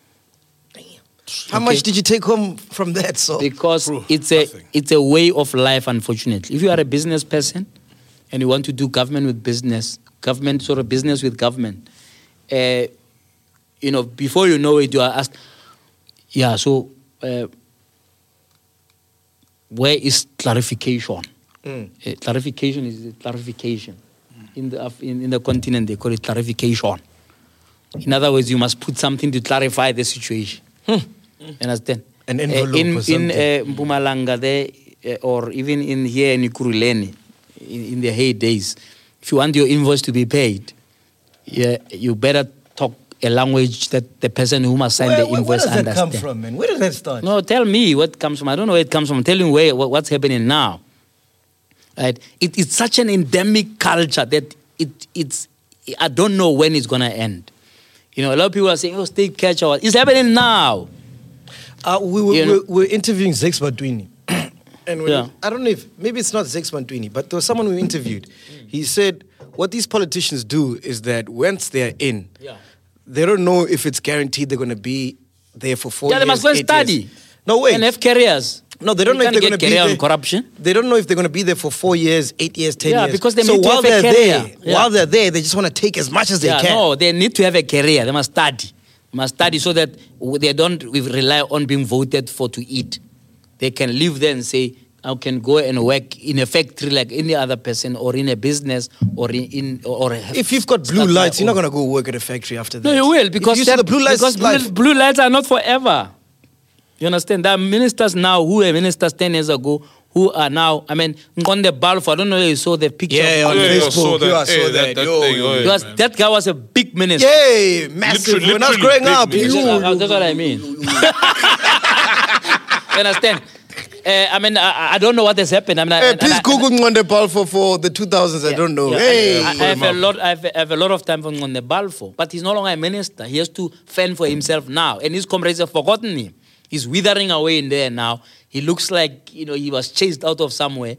How much did you take home from that? So Because it's a way of life, unfortunately. If you are a business person and you want to do government with business, business with government, before you know it, you are asked, where is clarification? Clarification is clarification. In the continent, they call it clarification. In other words, you must put something to clarify the situation. You understand? An envelope in or something. Mpumalanga there, or even in here in Ikuruleni, in the heydays, if you want your invoice to be paid, you better talk a language that the person who must sign the invoice Where does that understands. come from, man? Where does that start? No, tell me what comes from. I don't know where it comes from. Tell me what's happening now. Right? It's such an endemic culture that it's. I don't know when it's gonna end. You know, a lot of people are saying, "Oh, state catch or it's happening now." We're interviewing Zex Matwini. And Yeah. I don't know if, maybe it's not Zex Matwini, but there was someone we interviewed. He said, what these politicians do is that once they're in, they don't know if it's guaranteed they're going to be there for 4 years. Yeah, they must go and 8 study. years. No, wait. And have careers. No, they don't You know if they're can't going to get be career there. on corruption. They don't know if they're going to be there for 4 years, 8 years, 10 Yeah, years. because they so need to while have a they're career. there, Yeah. while they're there, they just want to take as much as they can. No, they need to have a career. They must study. They must study so that they don't rely on being voted for to eat. They can live there and say, I can go and work in a factory like any other person, or in a business, or If you've got blue start lights, my you're not own. going to go work at a factory after that. No, you will, because if you see the blue lights, because life. blue lights are not forever. You understand? There are ministers now who were ministers 10 years ago who are now, I mean, Nkonde Balfour, I don't know if you saw the picture. Yeah, of on him. Facebook. I I saw that. Yo, thing. yo, Oh, He yeah, was- man. that guy was a big minister. Yay, massive. When I was Literally growing up, big That's what I mean. You understand? I mean, I don't know what has happened. I mean, Hey, please Google Nkonde Balfour for the 2000s. I don't know. Yeah, Hey, I have a lot of time for Nkonde Balfour, but he's no longer a minister. He has to fend for himself now, and his comrades have forgotten him. He's withering away in there now. He looks like he was chased out of somewhere,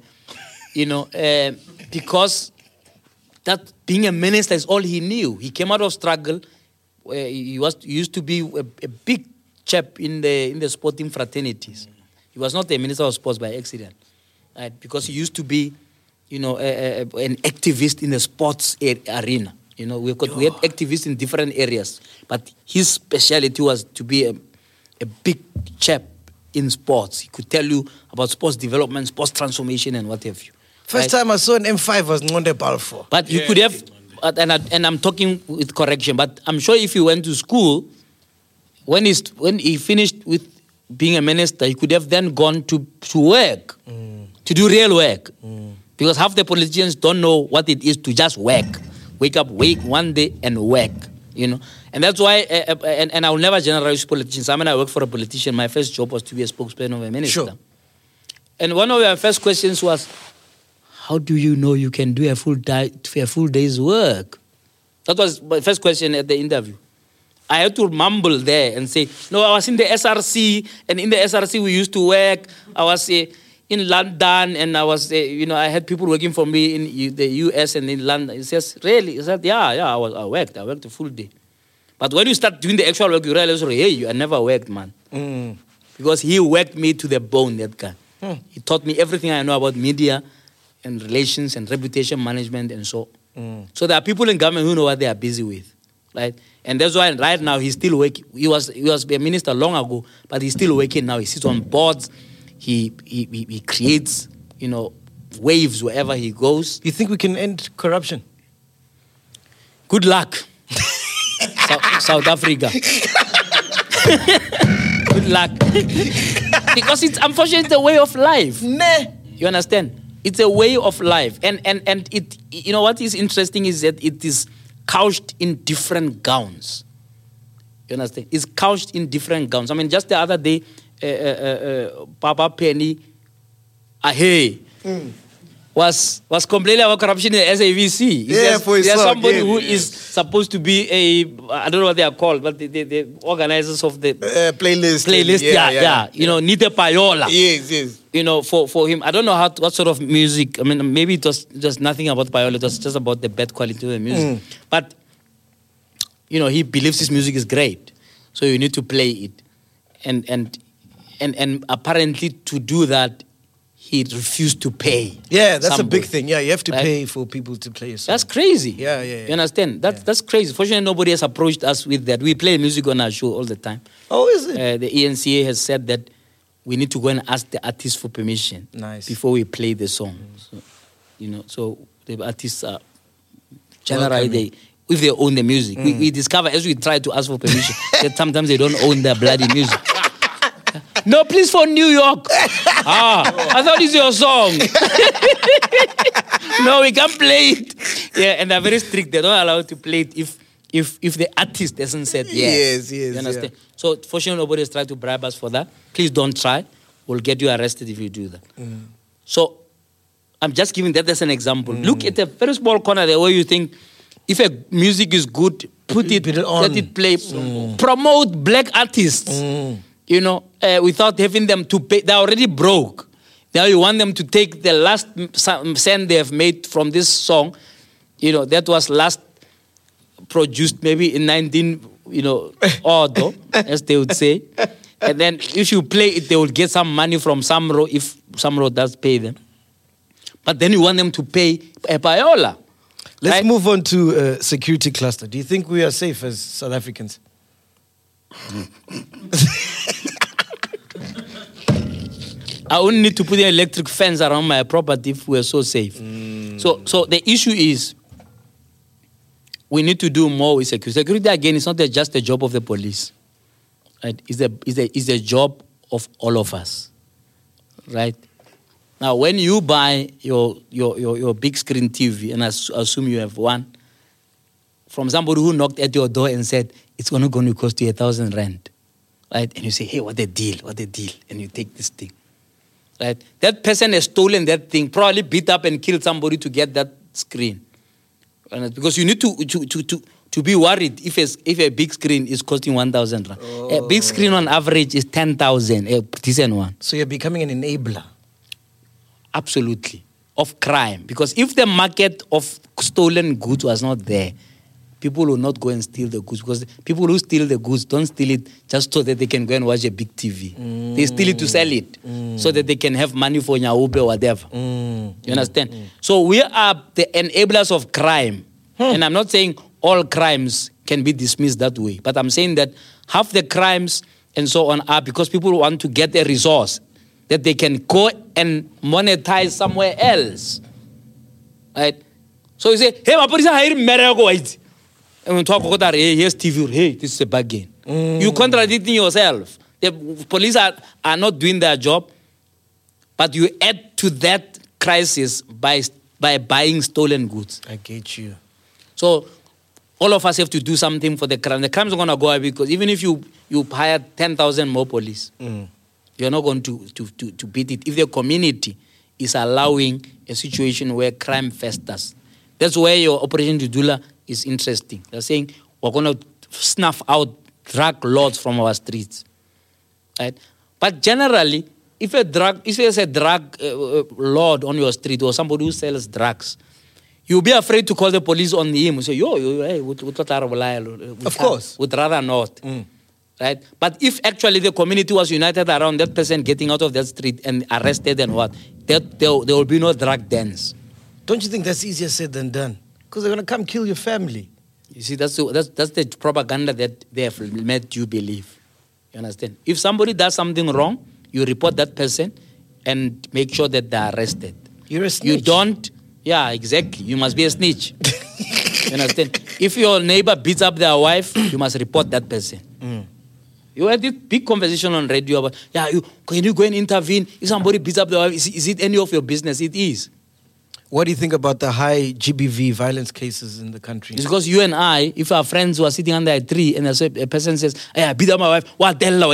because that being a minister is all he knew. He came out of struggle. He used to be a big chap in the sporting fraternities. He was not a minister of sports by accident, right? Because he used to be, an activist in the sports arena. We had activists in different areas, but his specialty was to be a big chap in sports. He could tell you about sports development, sports transformation, and what have you. first time I saw an M5 was Nkonde Balfour. But you could have, and I'm talking with correction, but I'm sure if you went to school, when he finished with being a minister, he could have then gone to work, to do real work. Because half the politicians don't know what it is to just work. Wake up one day and work, And that's why, and I will never generalize politicians. I mean, I worked for a politician. My first job was to be a spokesperson of a minister. Sure. And one of our first questions was, how do you know you can do a full day's work? That was my first question at the interview. I had to mumble there and say, no, I was in the SRC, and in the SRC we used to work. I was in London, and I was, I had people working for me in the US and in London. He says, really? He said, yeah, I worked a full day. But when you start doing the actual work, you realize, hey, I never worked, man. Because he worked me to the bone, that guy. He taught me everything I know about media and relations and reputation management and so. So there are people in government who know what they are busy with, right? And that's why right now he's still working. He was a minister long ago, but he's still working now. He sits on boards. He creates, waves wherever he goes. You think we can end corruption? Good luck, South Africa. Good luck. Because it's unfortunately a way of life. You understand? It's a way of life. And it, what is interesting is that it is couched in different gowns. You understand? It's couched in different gowns. I mean, just the other day, Papa Penny Ahe was complaining about corruption in the SAVC. There's somebody who is supposed to be I don't know what they are called, but the organizers of the playlist. Yeah. Nite Payola. Yes. For him, I don't know what sort of music. I mean, maybe it was just nothing about Payola. It was just about the bad quality of the music. But, he believes his music is great. So you need to play it. And apparently to do that, he refused to pay. Yeah, that's somebody. a big thing. Yeah, you have to pay for people to play a song. That's crazy. Yeah. You understand? That's crazy. Fortunately, nobody has approached us with that. We play music on our show all the time. Oh, is it? The ENCA has said that we need to go and ask the artist for permission Nice. before we play the song. So the artists are generally if they own the music. We discover as we try to ask for permission that sometimes they don't own their bloody music. No, please for New York. I thought it's your song. No, we can't play it. Yeah, and they're very strict. They're not allowed to play it if the artist doesn't say yes. Yes, You understand? yeah. So fortunately, nobody has tried to bribe us for that. Please don't try. We'll get you arrested if you do that. So I'm just giving that as an example. Look at a very small corner there where you think if a music is good, put it on. let it play. Promote black artists. Without having them to pay. They're already broke. Now you want them to take the last cent they have made from this song. That was last produced maybe in 19, odd, as they would say. And then if you play it, they will get some money from Samro if Samro does pay them. But then you want them to pay a payola. Let's Right? move on to security cluster. Do you think we are safe as South Africans? I only need to put an electric fence around my property if we're so safe. So the issue is we need to do more with security. Security, again, is not just a job of the police. Right? It's a job of all of us. Right? Now, when you buy your big screen TV, and I assume you have one, from somebody who knocked at your door and said, it's only going to cost you 1,000 rand. Right? And you say, hey, what a deal. And you take this thing. Right? That person has stolen that thing, probably beat up and killed somebody to get that screen. And because you need to be worried if a big screen is costing 1,000 rand. A big screen on average is 10,000, a decent one. So you're becoming an enabler. Absolutely. Of crime. Because if the market of stolen goods was not there, people will not go and steal the goods. Because people who steal the goods don't steal it just so that they can go and watch a big TV. They steal it to sell it so that they can have money for Nyaube or whatever. You understand? So we are the enablers of crime. And I'm not saying all crimes can be dismissed that way. But I'm saying that half the crimes and so on are because people want to get a resource that they can go and monetize somewhere else. Right? So you say, hey, Mapolisa, hire Merego white. And when talk about hey, here's TV, hey, this is a bargain. You're contradicting yourself. The police are not doing their job, but you add to that crisis by buying stolen goods. I get you. So all of us have to do something for the crime. The crime is going to go away because even if you hire 10,000 more police, you're not going to beat it if the community is allowing a situation where crime festers. That's where your Operation Dudula is interesting. They're saying we're going to snuff out drug lords from our streets. Right? But generally, if there's a drug lord on your street or somebody who sells drugs, you'll be afraid to call the police on him. You say, hey, Of course. Would rather not. Right? But if actually the community was united around that person getting out of that street and arrested and what, there will be no drug dens. Don't you think that's easier said than done? Because they're going to come kill your family. You see, that's the propaganda that they have made you believe. You understand? If somebody does something wrong, you report that person and make sure that they're arrested. You're a snitch. You don't, yeah, exactly. You must be a snitch. You understand? If your neighbor beats up their wife, you must report that person. You had this big conversation on radio about, can you go and intervene? If somebody beats up their wife, is it any of your business? It is. What do you think about the high GBV violence cases in the country? It's because you and I, if our friends were sitting under a tree and a person says, hey, I beat up my wife, what the hell?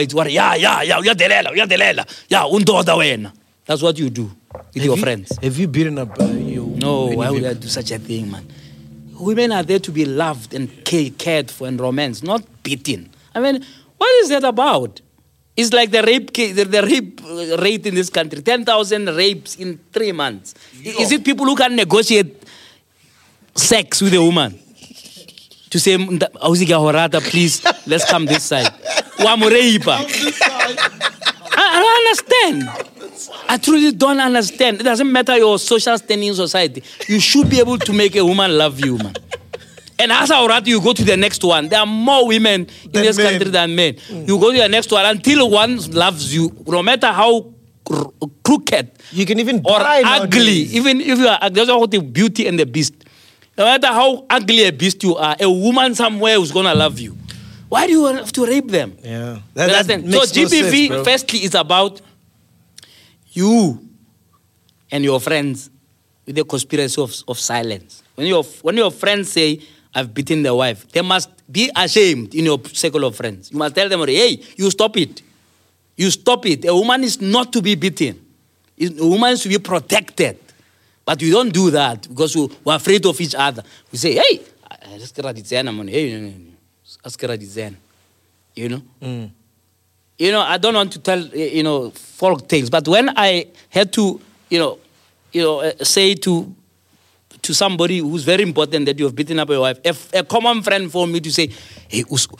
That's what you do with your friends. Have you beaten up your... No, why would I do such a thing, man? Women are there to be loved and cared for and romance, not beaten. I mean, what is that about? It's like the rape rate in this country. 10,000 rapes in 3 months. Is it people who can negotiate sex with a woman? To say, please, let's come this side. I don't understand. I truly don't understand. It doesn't matter your social standing in society. You should be able to make a woman love you, man. And as already you go to the next one. There are more women in this men. country than men. You go to the next one until one loves you, no matter how crooked You can even or buy ugly, nowadays. even if you are ugly, that's what the beauty and the beast. No matter how ugly a beast you are, a woman somewhere who's gonna love you. Why do you have to rape them? Yeah. You That understand? So makes no GBV, sense, bro. firstly, is about you and your friends with the conspiracy of silence. When your friends say, I've beaten the wife, they must be ashamed in your circle of friends. You must tell them, hey, you stop it. You stop it. A woman is not to be beaten. A woman is to be protected. But we don't do that because we're afraid of each other. We say, hey, you know? You know, I don't want to tell, folk tales. But when I had to, say to somebody who's very important that you have beaten up your wife, a common friend for me to say, hey,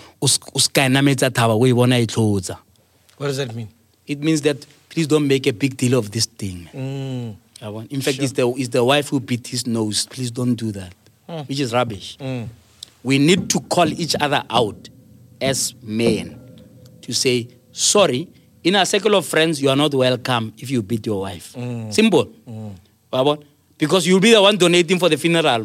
What does that mean? it means that please don't make a big deal of this thing. In fact, it's the wife who beat his nose. Please don't do that, which is rubbish. We need to call each other out as men to say, sorry, in a circle of friends, you are not welcome if you beat your wife. Simple. Because you'll be the one donating for the funeral.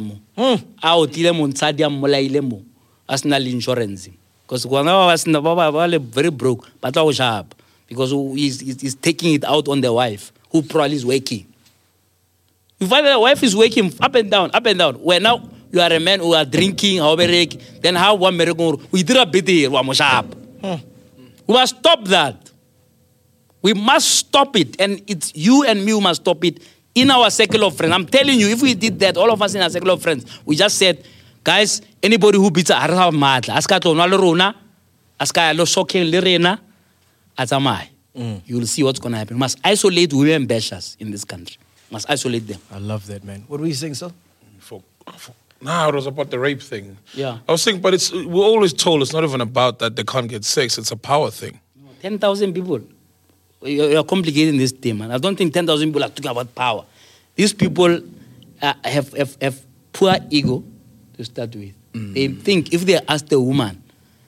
As na insurance. Because very broke, but I was sharp. Because he's taking it out on the wife, who probably is working. You find that the wife is working up and down. Where now you are a man who are drinking, then how one miracle, we did a bit here, we sharp. We must stop that. We must stop it. And it's you and me who must stop it in our circle of friends. I'm telling you, if we did that, all of us in our circle of friends, we just said, guys, anybody who beats a harha matla, aska to na lerona, aska lo soking lerena, atamai. You will see what's going to happen. We must isolate women bashers in this country. Must isolate them. I love that, man. What were you saying, sir? Nah, it was about the rape thing. Yeah. I was saying, but we're always told it's not even about that they can't get sex. It's a power thing. 10,000 people. You're complicating this thing, man. I don't think 10,000 people are talking about power. These people have poor ego to start with. They think if they ask the woman,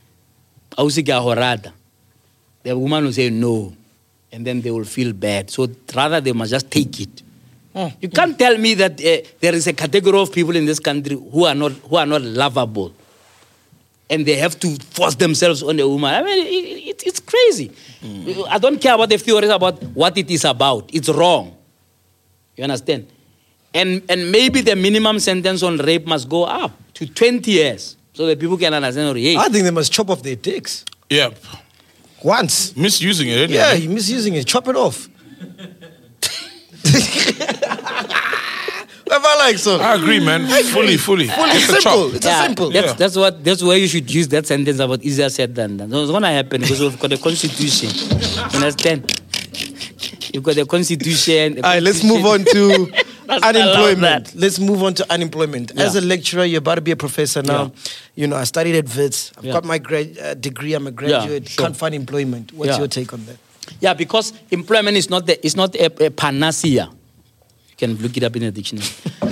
the woman will say no, and then they will feel bad. So rather, they must just take it. You can't tell me that there is a category of people in this country who are not lovable, and they have to force themselves on a woman. I mean, it's crazy. I don't care about the theories about what it is about. It's wrong. You understand? And maybe the minimum sentence on rape must go up to 20 years so that people can understand. Hey, I think they must chop off their dicks. Yeah. Once. Misusing it, isn't Yeah, it? you're misusing it. Chop it off. Whatever I like, so. I agree, man. Fully. It's It's a simple. chop. It's a simple. That's why you should use that sentence about easier said than done. It's gonna happen because we've got a constitution. You understand? You've got a constitution. All right, let's move on to That's not allowed unemployment. that. Let's move on to unemployment. Yeah. As a lecturer, you're about to be a professor now. Yeah. You know, I studied at WITS. I've Yeah. got my degree. I'm a graduate. sure. Can't find employment. What's Yeah. your take on that? Yeah, because employment is not a panacea. You can look it up in a dictionary.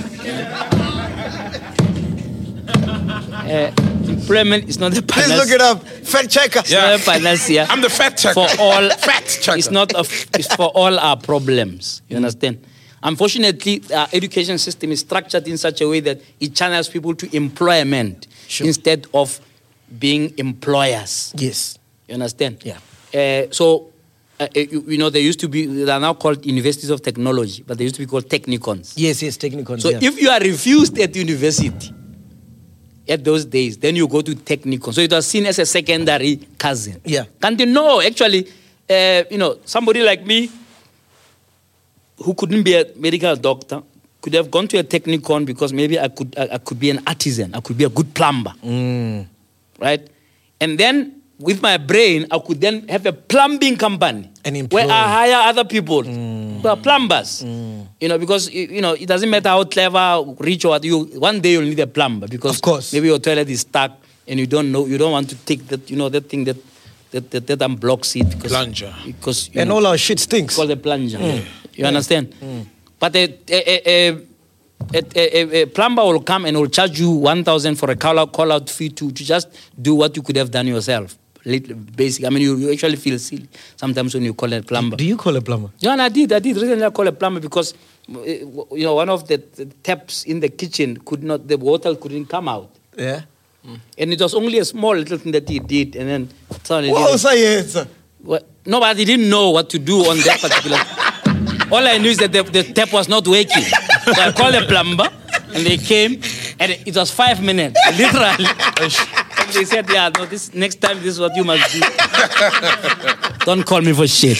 Employment is not a Please panacea. look it up. Fact checker. It's not a panacea. I'm the fact checker. For all Fact checker. It's for all our problems. You understand? Unfortunately, our education system is structured in such a way that it channels people to employment instead of being employers. Yes. You understand? Yeah. They used to be, they are now called universities of technology, but they used to be called technicons. Yes, technical. So if you are refused at university, at those days, then you go to technicon. So it was seen as a secondary cousin. Yeah. Can't you know? Actually, somebody like me, who couldn't be a medical doctor, could have gone to a technicon because maybe I could be an artisan. I could be a good plumber. Right? And then with my brain, I could then have a plumbing company And employ. where I hire other people who are plumbers. Because it doesn't matter how clever, rich or what one day you'll need a plumber because Of course. maybe your toilet is stuck and you don't want to take that that thing that unblocks it. Plunger. Because and all our shit stinks. called a plunger. You understand? But a plumber will come and will charge you 1,000 for a call-out fee to just do what you could have done yourself. Basic. I mean, you actually feel silly sometimes when you call a plumber. Do you call a plumber? Yeah, and I did. Recently I called a plumber because, one of the taps in the kitchen the water couldn't come out. Yeah. And it was only a small little thing that he did, and then suddenly... Whoa, say it. No, but he didn't know what to do on that particular... All I knew is that the tap was not working. So I called the plumber, and they came, and it was 5 minutes, literally. And they said, yeah, no, next time this is what you must do. Don't call me for shit.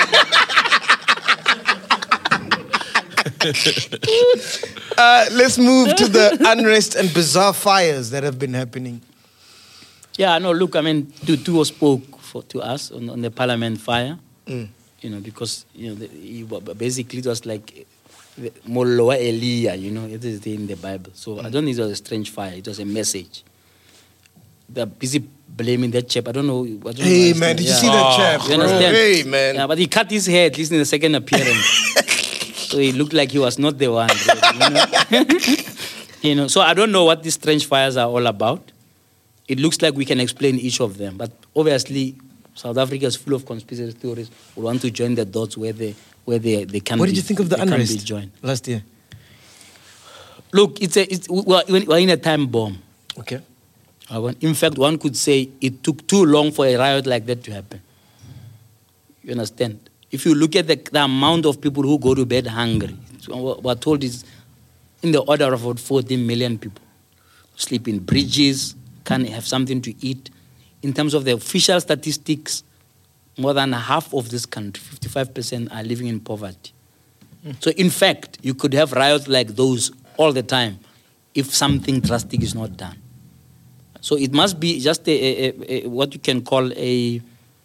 Let's move to the unrest and bizarre fires that have been happening. Yeah, no, look, I mean, Tutu spoke to us on the parliament fire, because, basically it was like Moloa Elia, it is in the Bible. So I don't think it was a strange fire, it was a message. They're busy blaming that chap. I don't know. Hey, man, did you see that chap? You understand? Hey, man. Yeah, but he cut his head, at least in the second appearance. So he looked like he was not the one. Really, So I don't know what these strange fires are all about. It looks like we can explain each of them. But obviously, South Africa is full of conspiracy theories. We want to join the dots where they can. What did you think of the unrest be joined last year? Look, we're in a time bomb. Okay. In fact, one could say it took too long for a riot like that to happen. You understand? If you look at the amount of people who go to bed hungry, we're told it's in the order of about 14 million people. Sleep in bridges, can't have something to eat. In terms of the official statistics, more than half of this country, 55%, are living in poverty. So in fact, you could have riots like those all the time if something drastic is not done. So it must be just what you can call a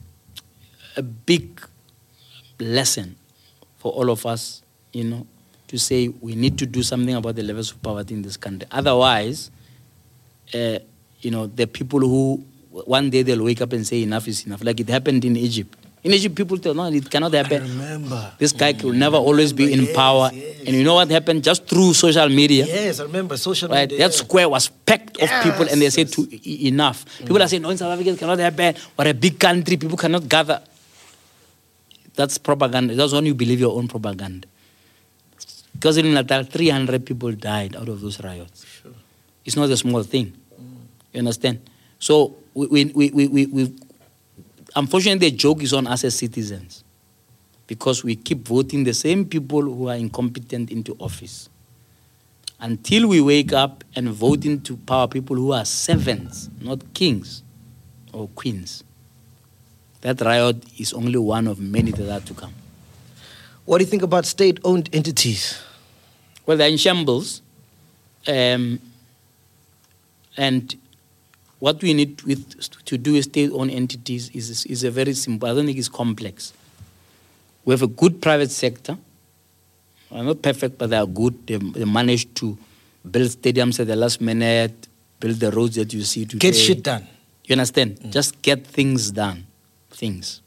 big lesson for all of us, to say we need to do something about the levels of poverty in this country. Otherwise, the people who one day they'll wake up and say enough is enough, like it happened in Egypt. In Egypt, people tell, no, it cannot happen. I remember. This guy will never always be in power. Yes. And you know what happened? Just through social media. Yes, I remember social Right? media. That square was packed of people, and they said Yes. enough. People are saying, no, in South Africa it cannot happen. We're a big country, people cannot gather. That's propaganda. That's when you believe your own propaganda. Because in Natal, 300 people died out of those riots. Sure. It's not a small thing. You understand? So we unfortunately, the joke is on us as citizens, because we keep voting the same people who are incompetent into office. Until we wake up and vote into power people who are servants, not kings or queens. That riot is only one of many that are to come. What do you think about state-owned entities? Well, they're in shambles. And what we need to do with state-owned entities is a very simple. I don't think it's complex. We have a good private sector. They're not perfect, but they are good. They managed to build stadiums at the last minute, build the roads that you see today. Get shit done. You understand? Just get things done. Things.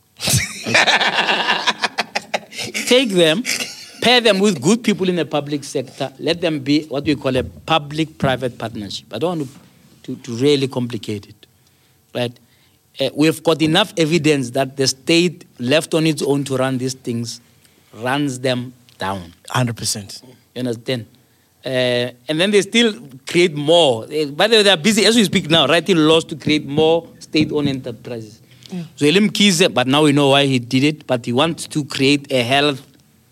Take them, pair them with good people in the public sector. Let them be what we call a public-private partnership. I don't want to really complicate it, right? We've got enough evidence that the state, left on its own to run these things, runs them down. 100%. You understand? And then they still create more. By the way, they are busy, as we speak now, writing laws to create more state-owned enterprises. So Elim Kize, but now we know why he did it, but he wanted to create a health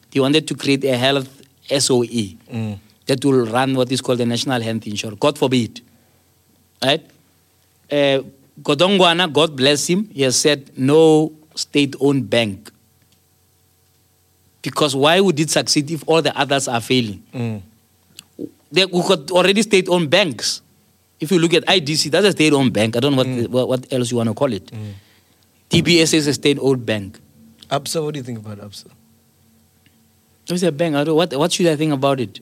SOE that will run what is called the National Health Insurance. God forbid. Right? Godongwana, God bless him, he has said no state-owned bank. Because why would it succeed if all the others are failing? We got already state-owned banks. If you look at IDC, that's a state-owned bank. I don't know what else you want to call it. TBS is a state-owned bank. ABSA, what do you think about ABSA? It's a bank. What should I think about it?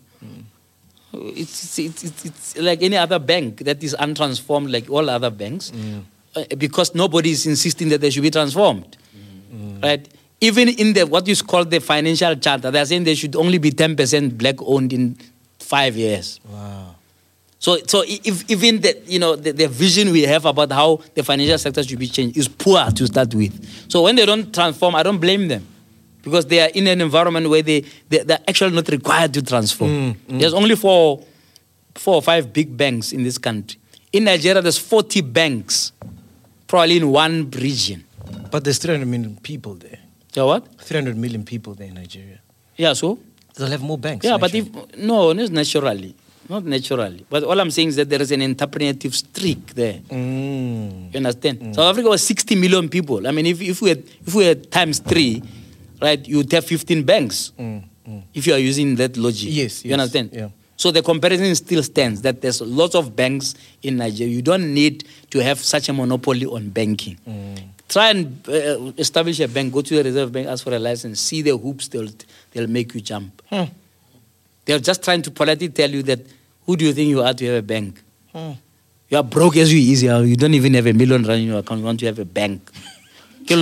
It's like any other bank that is untransformed like all other banks, because nobody is insisting that they should be transformed. Right? Even in what is called the financial charter, they are saying there should only be 10% black-owned in 5 years. Wow. So if even the vision we have about how the financial sector should be changed is poor to start with. So when they don't transform, I don't blame them, because they are in an environment where they're actually not required to transform. There's only four or five big banks in this country. In Nigeria, there's 40 banks, probably in one region. But there's 300 million people there. So what? 300 million people there in Nigeria. Yeah, so? They'll have more banks. Yeah, but naturally. not naturally. Not naturally. But all I'm saying is that there is an entrepreneurial streak there. You understand? South Africa was 60 million people. I mean, if we had times 3, right, you'd have 15 banks. If you are using that logic. Yes. You understand? Yeah. So the comparison still stands that there's lots of banks in Nigeria. You don't need to have such a monopoly on banking. Try and establish a bank, go to the Reserve Bank, ask for a license, see the hoops they'll make you jump. They're just trying to politely tell you that, who do you think you are to have a bank? You are broke as you is. You don't even have $1 million rand in your account. You want to have a bank. So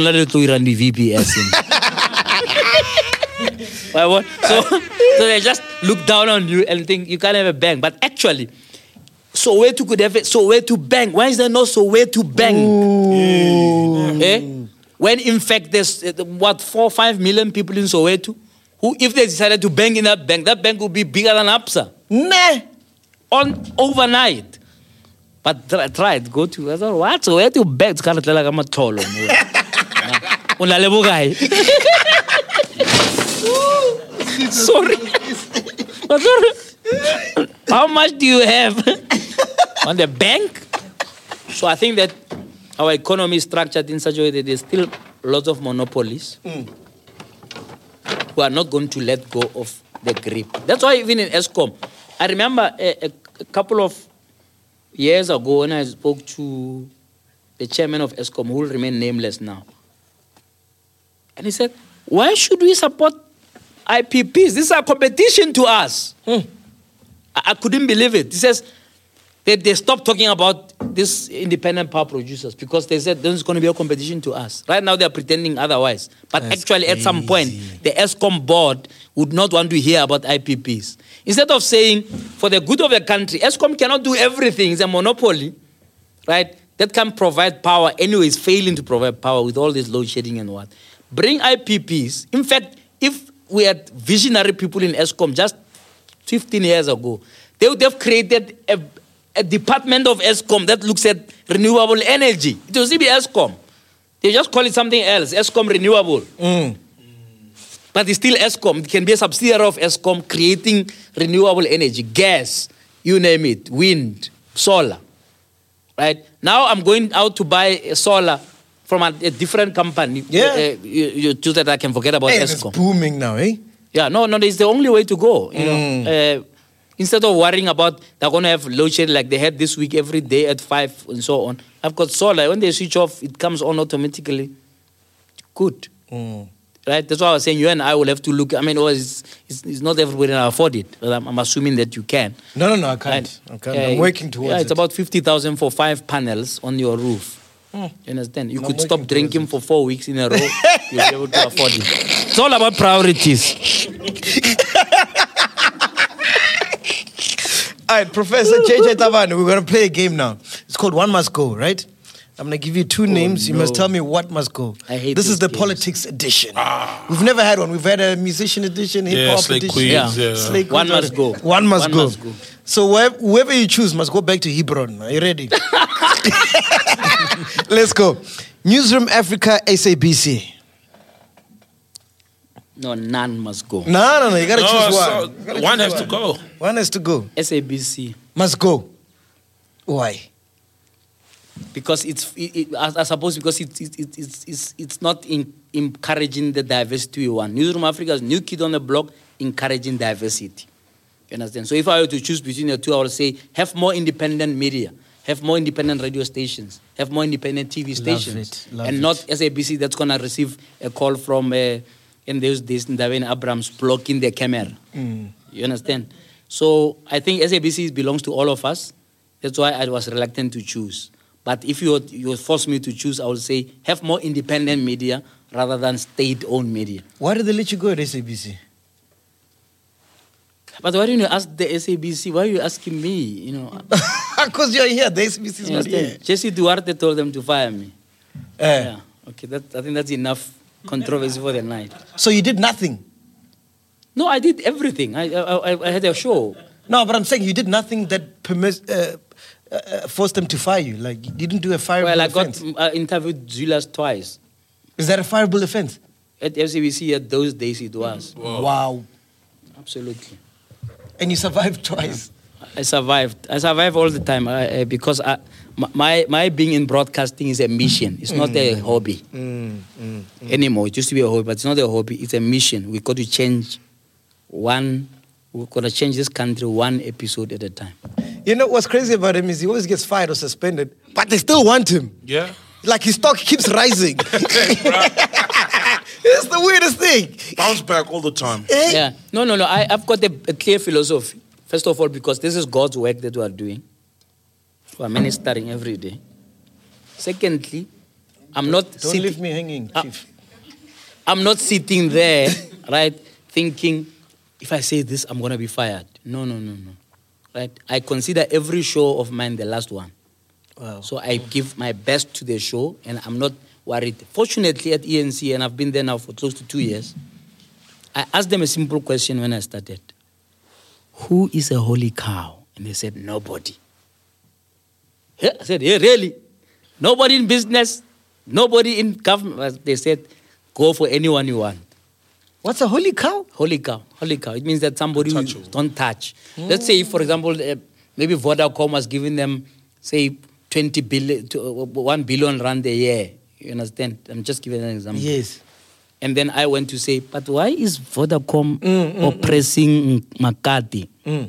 they just look down on you and think you can't have a bank. But actually, Soweto could have a Soweto bank. Why is there no Soweto bank? When in fact there's 4 or 5 million people in Soweto who, if they decided to bank in that bank would be bigger than Absa. Overnight. But try it. Go to, I thought, what? Soweto bank? Sorry. How much do you have on the bank? So I think that our economy is structured in such a way that there's still lots of monopolies who are not going to let go of the grip. That's why even in Eskom, I remember a couple of years ago when I spoke to the chairman of Eskom, who will remain nameless now. And he said, why should we support IPPs? This is a competition to us. I couldn't believe it. He says they stopped talking about these independent power producers because they said there's going to be a competition to us. Right now they're pretending otherwise. But That's actually crazy. At some point, the Eskom board would not want to hear about IPPs. Instead of saying, for the good of the country, Eskom cannot do everything. It's a monopoly, right? That can provide power. Anyway, it's failing to provide power with all this load shedding and what. Bring IPPs. In fact, if we had visionary people in Eskom just 15 years ago, they would have created a department of Eskom that looks at renewable energy. It will still be Eskom. They just call it something else, Eskom Renewable. But it's still Eskom. It can be a subsidiary of Eskom creating renewable energy, gas, you name it, wind, solar. Right? Now I'm going out to buy a solar from a different company. Yeah. So that I can forget about Hey, it's Eskom. booming now, eh? Yeah, no, it's the only way to go. You know, instead of worrying about they're going to have load shedding like they had this week every day at 5 and so on. I've got solar. When they switch off, it comes on automatically. Good. Right? That's why I was saying you and I will have to look. I mean, it's not everybody can afford it. But I'm assuming that you can. No, I can't. I'm working towards it. It's about 50,000 for 5 panels on your roof. You understand? You could stop drinking for 4 weeks in a row. You'll be able to afford it. It's all about priorities. All right, Professor JJ Tabane, we're going to play a game now. It's called One Must Go, right? I'm going to give you 2 names. You must tell me what must go. I hate this is the those games. politics edition. We've never had one. We've had a musician edition, hip-hop Slay edition. Queens, Yeah. Slay One Queens. must go. One must One go. must go. So whoever you choose must go back to Hebron. Are you ready? Let's go. Newsroom Africa, SABC. No, none must go. No. You got to No, choose so one. You gotta one choose has to go. One has to go. SABC. Must go. Why? Because I suppose because it's not encouraging the diversity we want. Newsroom Africa's new kid on the block encouraging diversity. You understand? So if I were to choose between the two, I would say have more independent media, have more independent radio stations, have more independent TV stations, Love and it. not SABC that's going to receive a call from in those days Ndabeni Abrams blocking their camera. You understand? So I think SABC belongs to all of us. That's why I was reluctant to choose. But if you force me to choose, I would say have more independent media rather than state-owned media. Why did they let you go at SABC? But why didn't you ask the SABC? Why are you asking me? You know, Because you're here. The SBC is you not here. understand? Jesse Duarte told them to fire me. Eh. Yeah. Okay, I think that's enough controversy for the night. So you did nothing. No, I did everything. I had a show. No, but I'm saying you did nothing that forced them to fire you. Like, you didn't do a fireable Well, I offense. got interviewed Zulas twice. Is that a fireable offense? At FCBC, at those days it was. Wow. Absolutely. And you survived twice. I survived. I survive all the time because my being in broadcasting is a mission. It's not a hobby anymore. It used to be a hobby, but it's not a hobby. It's a mission. We got to change we're going to change this country one episode at a time. You know what's crazy about him is he always gets fired or suspended, but they still want him. Yeah. Like his stock keeps rising. It's the weirdest thing. Bounce back all the time. Eh? Yeah. No. I've got a clear philosophy. First of all, because this is God's work that we are doing. We are ministering every day. Secondly, I'm not Don't leave me hanging, Chief. I'm not sitting there, right, thinking, if I say this, I'm going to be fired. No. Right? I consider every show of mine the last one. Wow. So I give my best to the show, and I'm not worried. Fortunately, at ENC, and I've been there now for close to 2 years, I asked them a simple question when I started. Who is a holy cow? And they said, nobody. Yeah, I said, yeah, really? Nobody in business? Nobody in government? They said, go for anyone you want. What's a holy cow? Holy cow. It means that somebody who don't touch. Let's say, for example, maybe Vodacom was giving them, say, 1 billion rand a year. You understand? I'm just giving an example. Yes. And then I went to say, but why is Vodacom oppressing Makati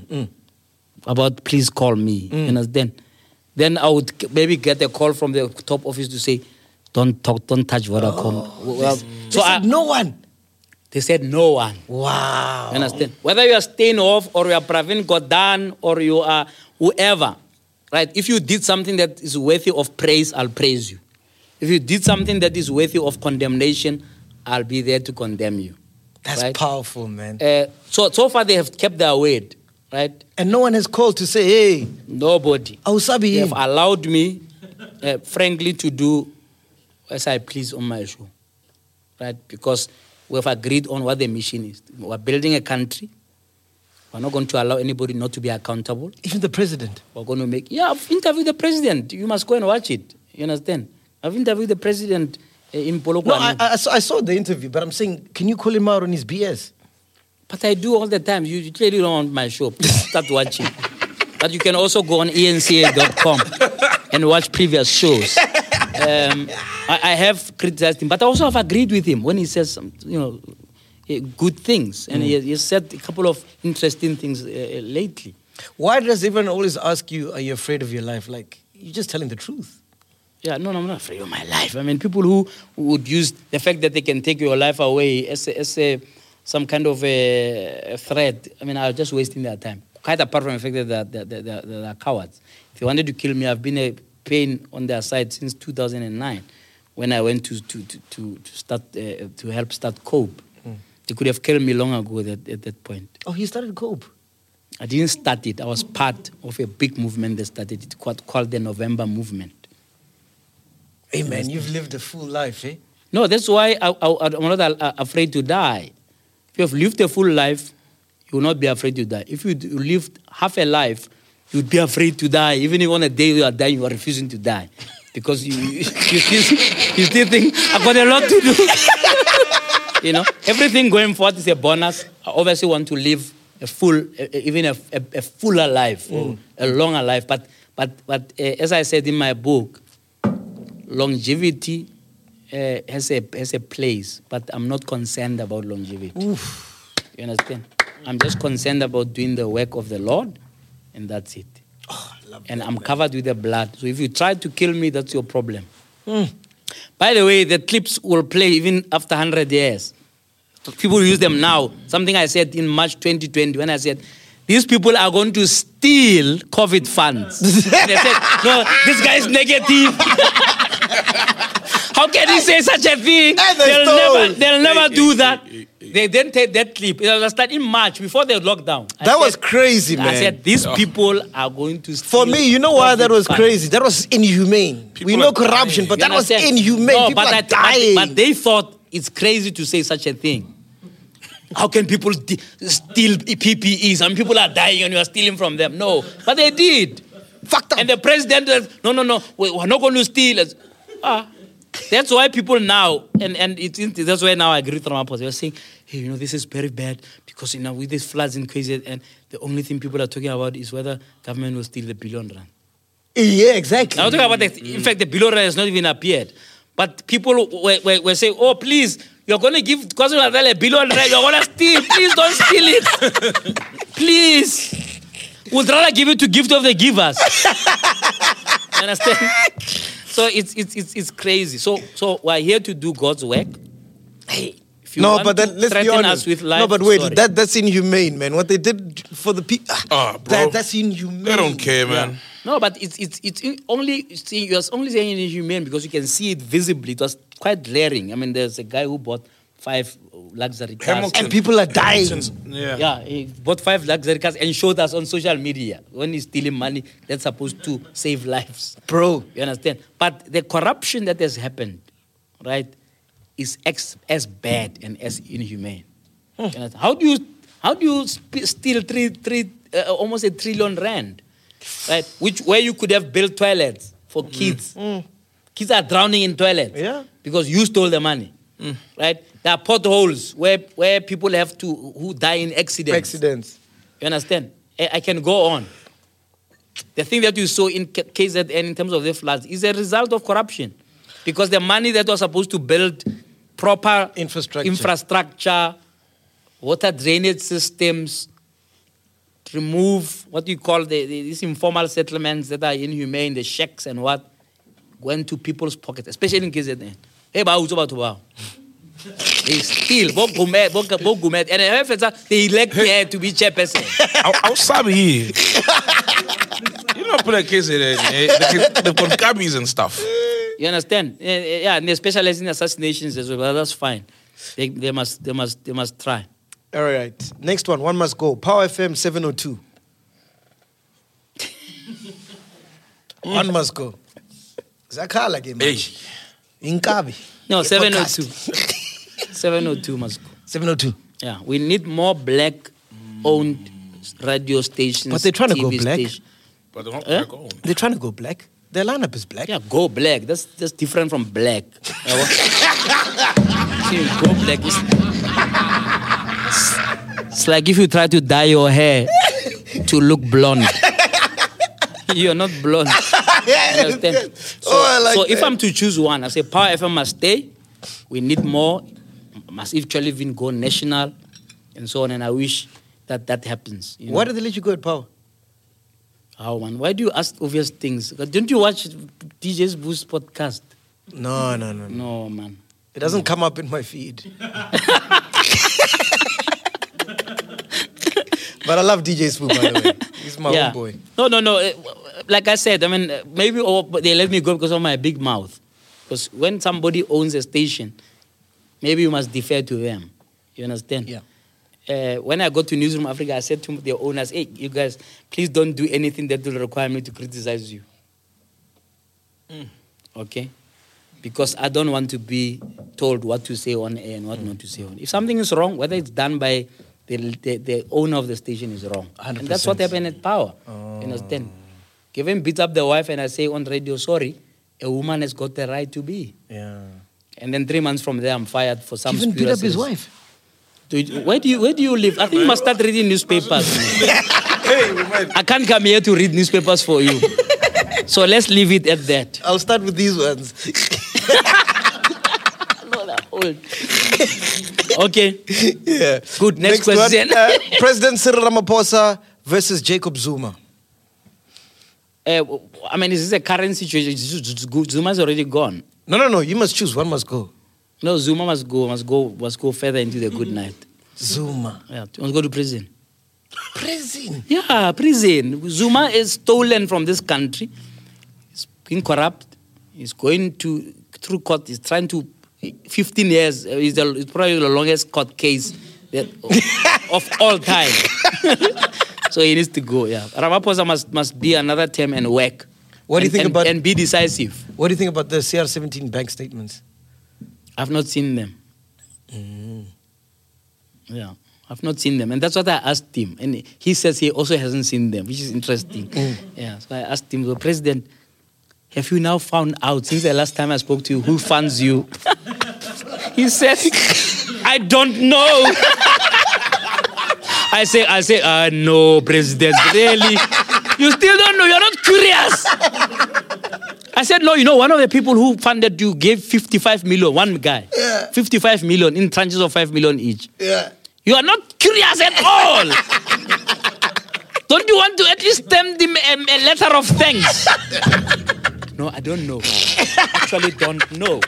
about please call me? You understand? Then I would maybe get a call from the top office to say, don't touch Vodacom. So no one. They said no one. Wow. You understand? Whether you are staying off or you are Pravin Godan or you are whoever, right? If you did something that is worthy of praise, I'll praise you. If you did something that is worthy of condemnation, I'll be there to condemn you. That's right? powerful, man. So far they have kept their word, right? And no one has called to say, hey. Nobody. Ausabi. They have allowed me, frankly, to do as I please on my show, right? Because we have agreed on what the mission is. We're building a country. We're not going to allow anybody not to be accountable. Even the president. We're going to make... Yeah, I've interviewed the president. You must go and watch it. You understand? I've interviewed the president in Polokwane. No, I saw the interview, but I'm saying, can you call him out on his BS? But I do all the time. You clearly don't want my show. Please start watching. But you can also go on enca.com and watch previous shows. I have criticized him, but I also have agreed with him when he says some, good things. And he said a couple of interesting things lately. Why does everyone always ask you, are you afraid of your life? Like, you're just telling the truth. Yeah, no, I'm not afraid of my life. I mean, people who would use the fact that they can take your life away as some kind of a threat, I mean, are just wasting their time. Quite apart from the fact that they're cowards. If they wanted to kill me, I've been a pain on their side since 2009 when I went to start to help start COPE. They could have killed me long ago at that point. Oh, you started COPE? I didn't start it. I was part of a big movement that started it called the November Movement. Hey, man, you've lived a full life, eh? No, that's why I'm not afraid to die. If you have lived a full life, you will not be afraid to die. If you lived half a life, you would be afraid to die. Even if on a day you are dying, you are refusing to die. Because you still think, I've got a lot to do. Everything going forward is a bonus. I obviously want to live a fuller life, or a longer life. But as I said in my book, longevity has a place, but I'm not concerned about longevity. Oof. You understand? I'm just concerned about doing the work of the Lord, and that's it. Oh, I love and that, I'm man. covered with the blood. So if you try to kill me, that's your problem. By the way, the clips will play even after 100 years. People use them now. Something I said in March 2020 when I said, these people are going to steal COVID funds. And they said, no, this guy is negative. How can he say such a thing? And They'll never do that. they didn't take that clip. It was started in March before the lockdown. That was crazy, man. I said, these people are going to steal. For me, you know why that was COVID crazy? That was inhumane. People We know are corruption, dying. but You that was understand? inhumane. No, People but are dying. But they thought it's crazy to say such a thing. How can people steal PPEs and people are dying and you are stealing from them? No, but they did. Fucked up. And the president said, no, we're not going to steal. That's why people now, that's why now I agree with Ramaphosa. They're saying, hey, this is very bad because with these floods in KZN, the only thing people are talking about is whether government will steal the R1 billion. Yeah, exactly. I'm talking about, in fact, the R1 billion has not even appeared. But people were saying, oh, please, you're going to give KwaZulu-Natal R1 billion, you're going to steal. Please don't steal it. Please. We'd rather give it to gift of the givers. You understand? So it's crazy. So we're here to do God's work. Hey, if you No, want but to then let's be threaten honest. us with life, No, but wait, sorry. that's inhumane, man. What they did for the people, bro. that's inhumane. They don't care, man. No, but it's only you're only saying it's inhumane because you can see it visibly. It was quite glaring. I mean, there's a guy who bought 5 luxury cars. Hamilton. And people are dying. Yeah. Yeah, he bought 5 luxury cars and showed us on social media when he's stealing money that's supposed to save lives. Bro. You understand? But the corruption that has happened, right, is as bad and as inhumane. You understand? How do you steal almost R1 trillion, right? Where you could have built toilets for kids. Kids are drowning in toilets because you stole the money, right? There are potholes where people who die in accidents. You understand? I can go on. The thing that you saw in KZN in terms of the floods is a result of corruption. Because the money that was supposed to build proper infrastructure, water drainage systems, remove what you call these informal settlements that are inhumane, the shacks and what, went to people's pockets, especially in KZN. Hey, they steal, and they elect her to be chairperson. I'll stop here. You don't put a case in it. They've got gabbies and stuff. You understand? Yeah, and they specialize in assassinations as well. But that's fine. They must try. All right. Next one must go. Power FM 702. One must go. Zakhala game. Hey. Inkabi. No, 702. 702 must go. 702. Yeah, we need more black-owned radio stations. But they're trying to go TV black. stations. But they're not black owned. They're trying to go black. Their lineup is black. Yeah, go black. That's different from black. See, go black. It's like if you try to dye your hair to look blonde. You're not blonde. You understand? So if I'm to choose one, I say Power FM must stay. We need more. Must actually even go national and so on. And I wish that happens. Why did they let you go at Power? How, man? Why do you ask obvious things? Don't you watch DJ's Boost podcast? No. No, man. It doesn't come up in my feed. But I love DJ Spoo, by the way. He's my own boy. No. Like I said, I mean, maybe they let me go because of my big mouth. Because when somebody owns a station, maybe you must defer to them. You understand? Yeah. When I got to Newsroom Africa, I said to the owners, hey, you guys, please don't do anything that will require me to criticize you. Okay? Because I don't want to be told what to say on air and what not to say on. If something is wrong, whether it's done by the owner of the station is wrong. 100%. And that's what happened at Power. You understand? Kevin beats up the wife and I say on radio, sorry, a woman has got the right to be. Yeah. And then 3 months from there, I'm fired for some Even beat up his conspiracies. wife. Where do you live? I think you must start reading newspapers. I can't come here to read newspapers for you. So let's leave it at that. I'll start with these ones. Okay. Yeah. Good. Next question. one, President Cyril Ramaphosa versus Jacob Zuma. I mean, is this a current situation? Zuma's already gone. No. You must choose. One must go. No, Zuma must go further into the good night. Zuma. Yeah, he must go to prison. Prison. Yeah, prison. Zuma is stolen from this country. He's being corrupt. He's going through court. He's trying to 15 years. It's probably the longest court case of all time. So he needs to go, yeah. Ramaphosa must be another term and work. What do you think about... And be decisive. What do you think about the CR17 bank statements? I've not seen them. Yeah, I've not seen them. And that's what I asked him. And he says he also hasn't seen them, which is interesting. Yeah, so I asked him, well, President, have you now found out, since the last time I spoke to you, who funds you? He said, I don't know. I say, no, President, really? You still don't know, you're not curious. I said, no, you know, one of the people who funded you gave 55 million, one guy. Yeah. 55 million in tranches of 5 million each. Yeah. You are not curious at all. Don't you want to at least send him a letter of thanks? No, I don't know. Actually don't know.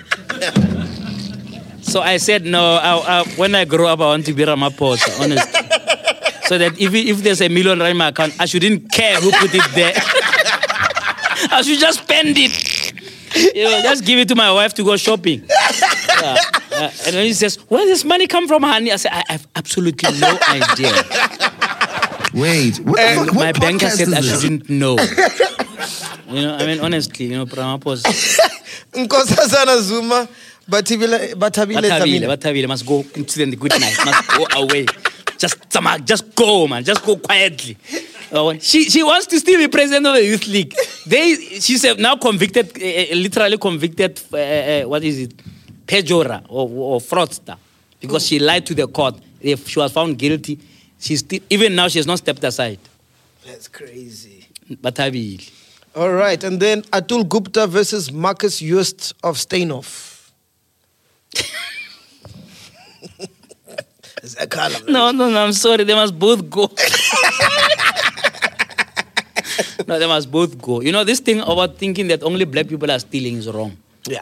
So I said, no, when I grow up, I want to be Ramaphosa, honestly. So that if there's $1 million in my account, I shouldn't care who put it there. I should just spend it. You know, just give it to my wife to go shopping. And then he says, where does this money come from, honey? I said, I have absolutely no idea. Wait, what My banker podcast said is I this? shouldn't know. You know, I mean, honestly, you know, Ramaphosa. Nkosazana Zuma, Batabile Batabile must go to the good night, must go away. Just go, man. Just go quietly. She wants to still be president of the Youth League. She's now convicted, literally convicted, what is it? Pejora or fraudster. Because she lied to the court. If she was found guilty, even now she has not stepped aside. That's crazy. Batabile. All right, and then Atul Gupta versus Marcus Joost of Steinhoff. No, I'm sorry. They must both go. No, they must both go. You know, this thing about thinking that only black people are stealing is wrong. Yeah.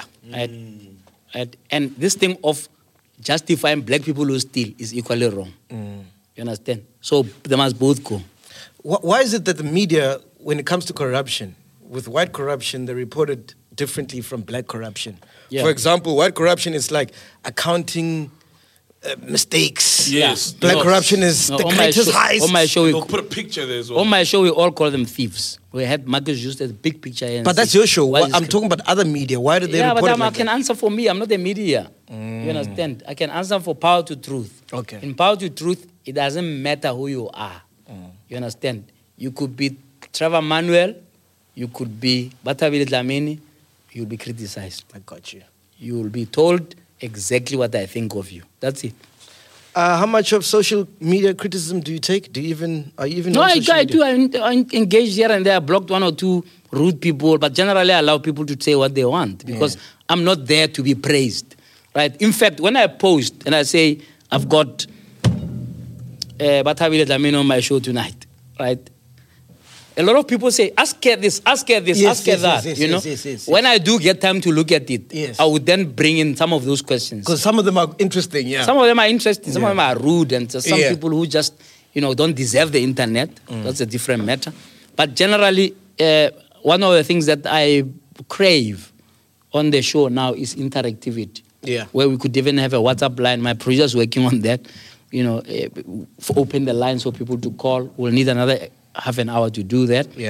And this thing of justifying black people who steal is equally wrong. You understand? So they must both go. Why is it that the media, when it comes to corruption, with white corruption, they report it differently from black corruption? Yeah. For example, white corruption is like accounting mistakes. Yes. Black corruption is the greatest heist. On my show, They'll put a picture there as well. on my show, we all call them thieves. We had Marcus Joost as a big picture. And But that's say, your show. why is I'm talking about other media. Why do they Yeah, report but it like I can that? answer for me. I'm not the media. You understand? I can answer for Power to Truth. Okay. In Power to Truth, it doesn't matter who you are. You understand? You could be Trevor Manuel. You could be Batabile Dlamini. You'll be criticized. I got you. You will be told exactly what I think of you. That's it. How much of social media criticism do you take? Are you even No, on I social media? do. I engage here and there. I blocked 1 or 2 rude people, but generally I allow people to say what they want because I'm not there to be praised, right? In fact, when I post and I say I've got Batabile Dlamini on my show tonight, right? A lot of people say, ask her this, ask her this, Yes, ask her yes, that. yes, you know, yes. When I do get time to look at it, Yes. I would then bring in some of those questions. Because some of them are interesting, yeah. Some of them are interesting, some of them are rude, and some Yeah. people who just, don't deserve the internet. That's a different matter. But generally, one of the things that I crave on the show now is interactivity. Yeah. Where we could even have a WhatsApp line. My producer's working on that. Open the line for people to call. We'll need another half an hour to do that. Yeah.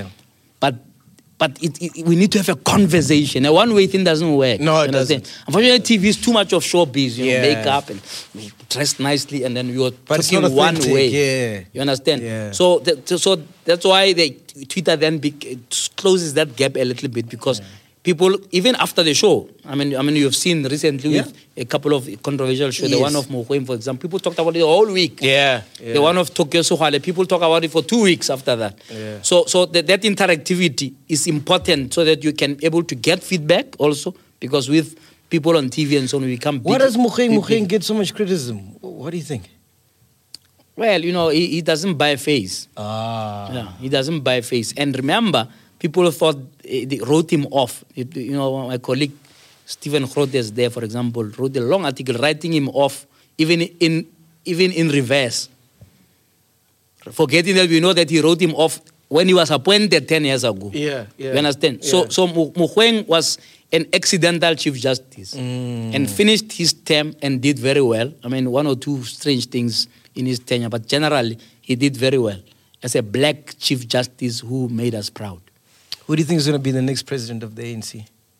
But we need to have a conversation. A one-way thing doesn't work. No, it You understand? doesn't. Unfortunately, TV is too much of showbiz. Yeah. Makeup and dressed nicely, and then you're But it's talking not one authentic, way. yeah. You understand? Yeah. So that's why Twitter then closes that gap a little bit because people, even after the show, I mean, you've seen recently with a couple of controversial shows. The Yes. one of Mogoeng, for example, people talked about it the whole week. Yeah. The one of Tokyo Sohale, people talk about it for 2 weeks after that. Yeah. So that interactivity is important so that you can able to get feedback also, because with people on TV and so on, we become Why big- does Mogoeng big- get so much criticism? What do you think? Well, he doesn't buy face. Yeah, he doesn't buy face. And remember, people thought they wrote him off. My colleague Stephen Grotes there, for example, wrote a long article writing him off, even in reverse. Forgetting that we know that he wrote him off when he was appointed 10 years ago. Yeah. You understand? Yeah. So Mogoeng was an accidental Chief Justice and finished his term and did very well. I mean, one or two strange things in his tenure, but generally, he did very well as a black Chief Justice who made us proud. Who do you think is going to be the next president of the ANC?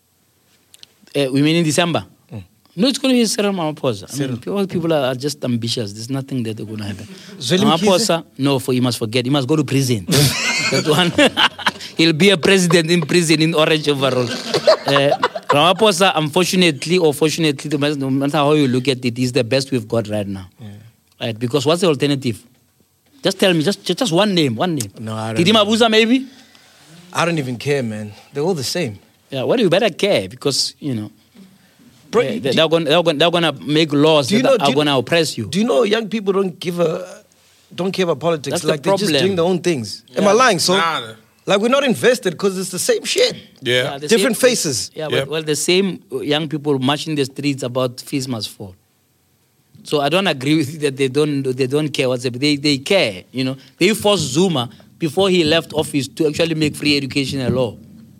We mean in December? No, it's going to be Cyril Ramaphosa. I mean, all people are just ambitious. There's nothing that they're going to happen. Ramaphosa, no, you must forget. He must go to prison. That one. He'll be a president in prison in orange overall. Ramaphosa, unfortunately or fortunately, no matter how you look at it, he's the best we've got right now. Yeah. Right? Because what's the alternative? Just tell me, just one name. No, I don't Didi Mabuza, maybe? I don't even care, man. They're all the same. Yeah, well, you better care because, you know, Bro, they're going to make laws that are going to oppress you. Do you know young people don't care about politics? That's like the they're just problem. doing their own things. Am I lying? So, Nah. like we're not invested because it's the same shit. Yeah. the Different same- faces. Yeah, Yep. but well, the same young people march in the streets about fees must fall. So I don't agree with you that they don't care what's happening. They care, you know. They forced Zuma before he left office to actually make free education a law.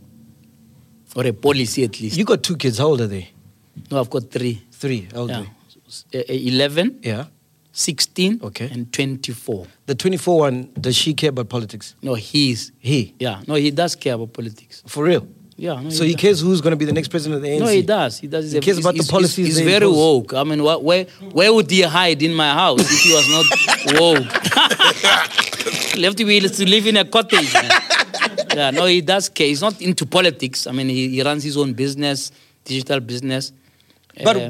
Or a policy at least. You got 2 kids. How old are they? No, I've got 3. 3. How old Yeah. are they? 11, Yeah. 16, Okay. and 24. The 24 one, does she care about politics? No, he does care about politics. For real? Yeah. No, So he does. cares who's going to be the next president of the ANC? No, he does. He does. He cares about the policies He's they very impose. woke. I mean, where would he hide in my house if he was not woke? He'll have to live in a cottage. Man. Yeah, no, he does care. He's not into politics. I mean, he runs his own business, digital business. But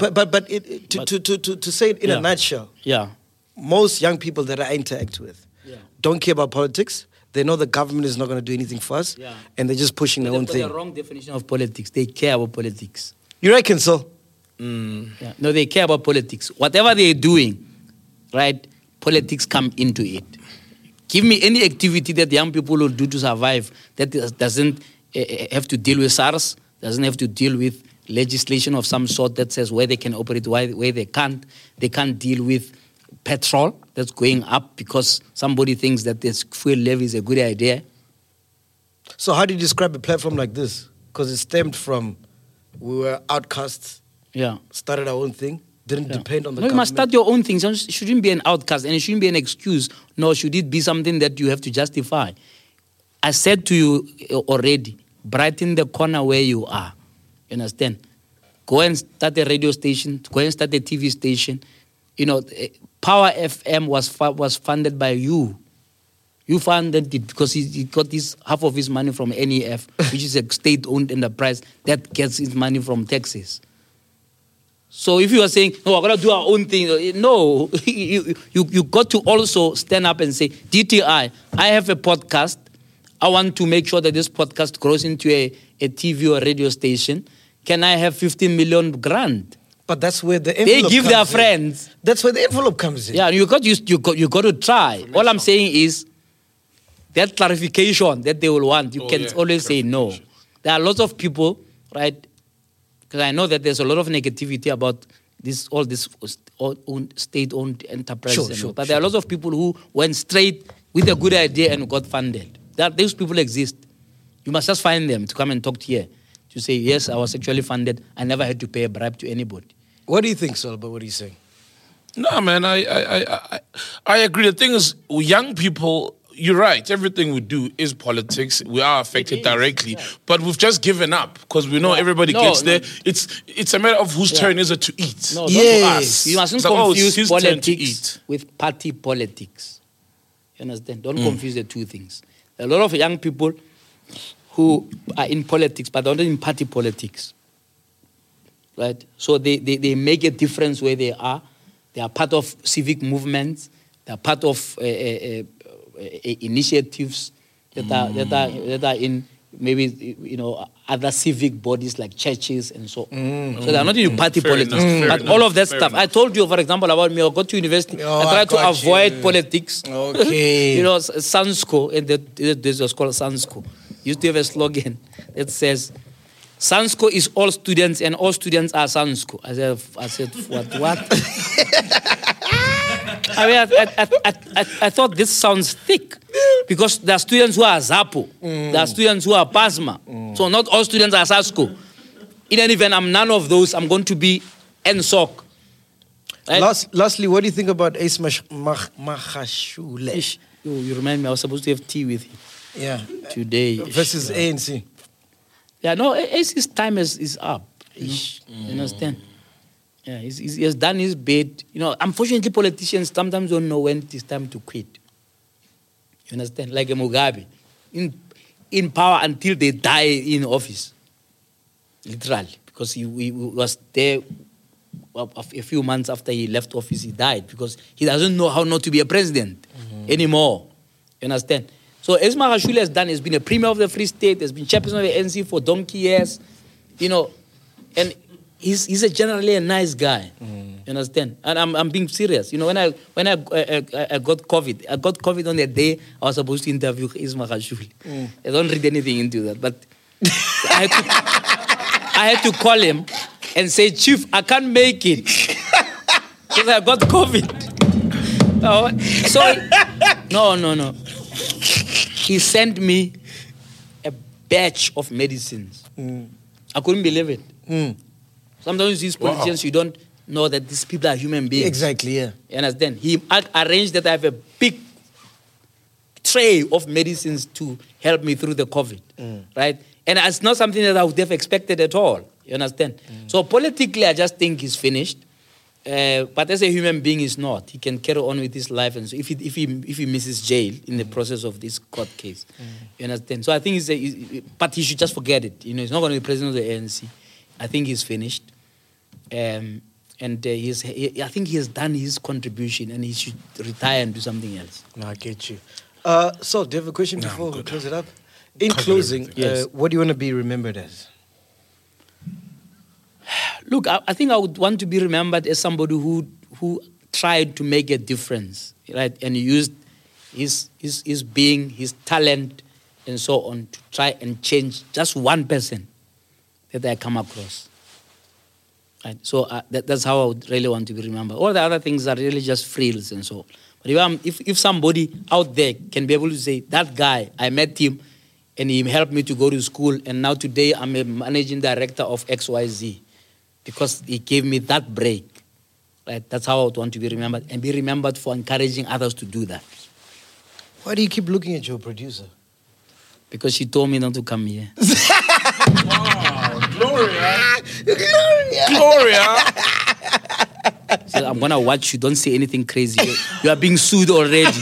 to say it in a nutshell, Yeah. most young people that I interact with don't care about politics. They know the government is not going to do anything for us, Yeah. and they're just pushing their own They've got thing. the wrong definition of politics. They care about politics. You reckon so? Yeah. No, they care about politics. Whatever they're doing, right, politics come into it. Give me any activity that young people will do to survive that doesn't have to deal with SARS, doesn't have to deal with legislation of some sort that says where they can operate, where they can't. They can't deal with petrol that's going up because somebody thinks that this fuel levy is a good idea. So how do you describe a platform like this? Because it stemmed from we were outcasts, Yeah. started our own thing, didn't depend on the No, you government. must start your own things. It shouldn't be an outcast and it shouldn't be an excuse. Nor should it be something that you have to justify. I said to you already, brighten the corner where you are. You understand? Go and start a radio station. Go and start a TV station. You know, Power FM was funded by you. You funded it because he got half of his money from NEF, which is a state-owned enterprise that gets its money from taxes. So if you are saying, no, we're going to do our own thing, no, you got to also stand up and say, DTI, I have a podcast. I want to make sure that this podcast grows into a TV or radio station. Can I have 15 million grant? But that's where the They envelope give their comes in. friends. That's where the envelope comes in. Yeah, you got to try. All I'm saying is that clarification that they will want. You can always say no. There are lots of people, right? Because I know that there's a lot of negativity about all this state-owned enterprises. But there are lots of people who went straight with a good idea and got funded. Those people exist. You must just find them to come and talk here. To say, yes, I was actually funded. I never had to pay a bribe to anybody. What do you think, Sol, about what he's saying? No, man, I agree. The thing is, young people, you're right. Everything we do is politics. We are affected directly, but we've just given up because we know everybody gets there. It's a matter of whose turn is it to eat. No, Not for us. You mustn't It's like, oh, it's confuse his turn to politics eat. with party politics. You understand? Don't confuse the two things. A lot of young people who are in politics, but they're not in party politics. Right? So they make a difference where they are. They are part of civic movements. They are part of initiatives that are in maybe other civic bodies like churches and so on. So they are not in party politics. But all of that stuff. I told you, for example, about me. I got to university. I tried to avoid politics. Okay. Sansco, and this was called Sansco. Used to have a slogan that says, Sansco is all students and all students are Sansco. I said, what? I mean, I thought this sounds thick because there are students who are Zapo, there are students who are PASMA. So not all students are Sansco. in any event, I'm none of those. I'm going to be NSOC. Right? Lastly, what do you think about Ace Magashule? Ish, you remind me, I was supposed to have tea with him Yeah. today. Versus ANC. Yeah, no, Ace's time is up. Ish, you understand? Yeah, he has done his bit. You know, unfortunately, politicians sometimes don't know when it's time to quit. You understand? Like a Mugabe, in power until they die in office, literally, because he was there a few months after he left office. He died because he doesn't know how not to be a president anymore. You understand? So Ace Magashule has done. Has been a premier of the Free State. Has been chairperson of the NC for donkey years. You know, and he's generally a nice guy. You understand? And I'm being serious. You know, when I got COVID, I got COVID on the day I was supposed to interview Ace Magashule. I don't read anything into that, but I had to call him and say, Chief, I can't make it because I got COVID. No. He sent me a batch of medicines. I couldn't believe it. Sometimes these politicians, you don't know that these people are human beings. Exactly, yeah. You understand? He arranged that I have a big tray of medicines to help me through the COVID, right? And it's not something that I would have expected at all. You understand? So politically, I just think he's finished. But as a human being, he's not. He can carry on with his life, and so if he misses jail in the process of this court case, you understand. So I think but he should just forget it. You know, he's not going to be president of the ANC. I think he's finished, and I think he has done his contribution, and he should retire and do something else. No, I get you. So, do you have a question before we close it up? In Covered closing, everything. Yes. what do you want to be remembered as? Look, I think I would want to be remembered as somebody who tried to make a difference, right? And used his being, his talent, and so on to try and change just one person that I come across. Right? So that's how I would really want to be remembered. All the other things are really just frills and so on. But if somebody out there can be able to say, that guy, I met him, and he helped me to go to school, and now today I'm a managing director of XYZ, because he gave me that break. Right? That's how I would want to be remembered, and be remembered for encouraging others to do that. Why do you keep looking at your producer? Because she told me not to come here. Gloria. So I'm going to watch you. Don't say anything crazy. You are being sued already.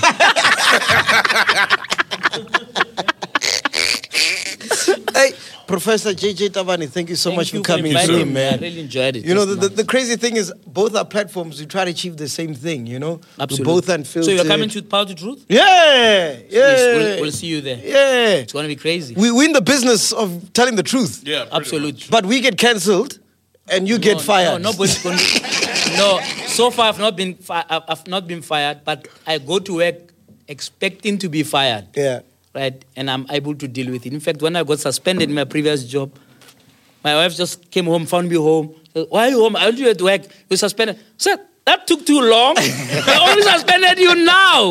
Hey, Professor J.J. Tabane, thank you so much for coming inviting through, me. man. I really enjoyed it. You know, Just the crazy thing is, both our platforms, we try to achieve the same thing, you know? Absolutely. We're both unfiltered. So you're coming to Power to Truth? Yeah! Yes, we'll see you there. Yeah. It's going to be crazy. We're in the business of telling the truth. Yeah, pretty Absolutely. much. But we get cancelled, and you get fired. No, nobody's going to... No, so far I've not been fired, but I go to work expecting to be fired. Yeah. Right? And I'm able to deal with it. In fact, when I got suspended in my previous job, my wife just came home, found me home. Said, why are you home? I want you at work. You're suspended. I said, that took too long. I only suspended you now.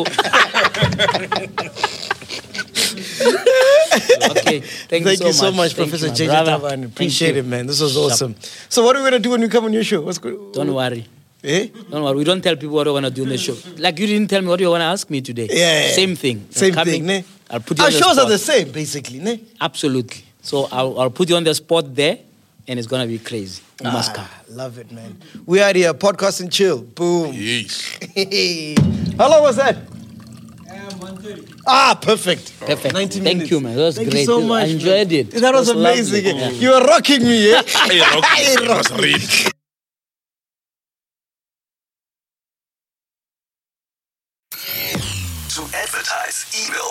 Okay. Thank you so much, Thank Professor you, my J.J. brother. Taban. Appreciate Thank it, man. This was awesome. So what are we going to do when we come on your show? Don't worry. Eh? Don't worry. We don't tell people what we're going to do on the show. Like you didn't tell me what you want to ask me today. Yeah. Same thing. Same Coming, thing, ne? I'll put you Our on the shows are spot. the same, basically, ne? Absolutely. So I'll put you on the spot there, and it's going to be crazy. You must come. Love it, man. We are here, podcast and chill. Boom. Yes. How long was that? 1:30. Perfect. Perfect. 90 Thank minutes. you, man. That was Thank great. you so much. I enjoyed man. it. That was It was amazing. lovely. Yeah. You were rocking me, eh? Hey, Rocky. Must read. To advertise, email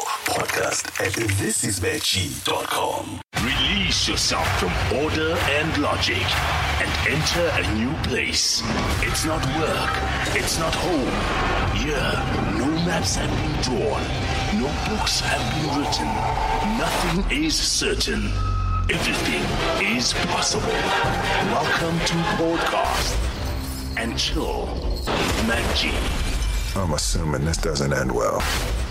podcast@thisisveggie.com. Release yourself from order and logic and enter a new place. It's not work. It's not home. Here, no maps have been drawn. No books have been written. Nothing is certain. Everything is possible. Welcome to Podcast and Chill with Mac G. I'm assuming this doesn't end well.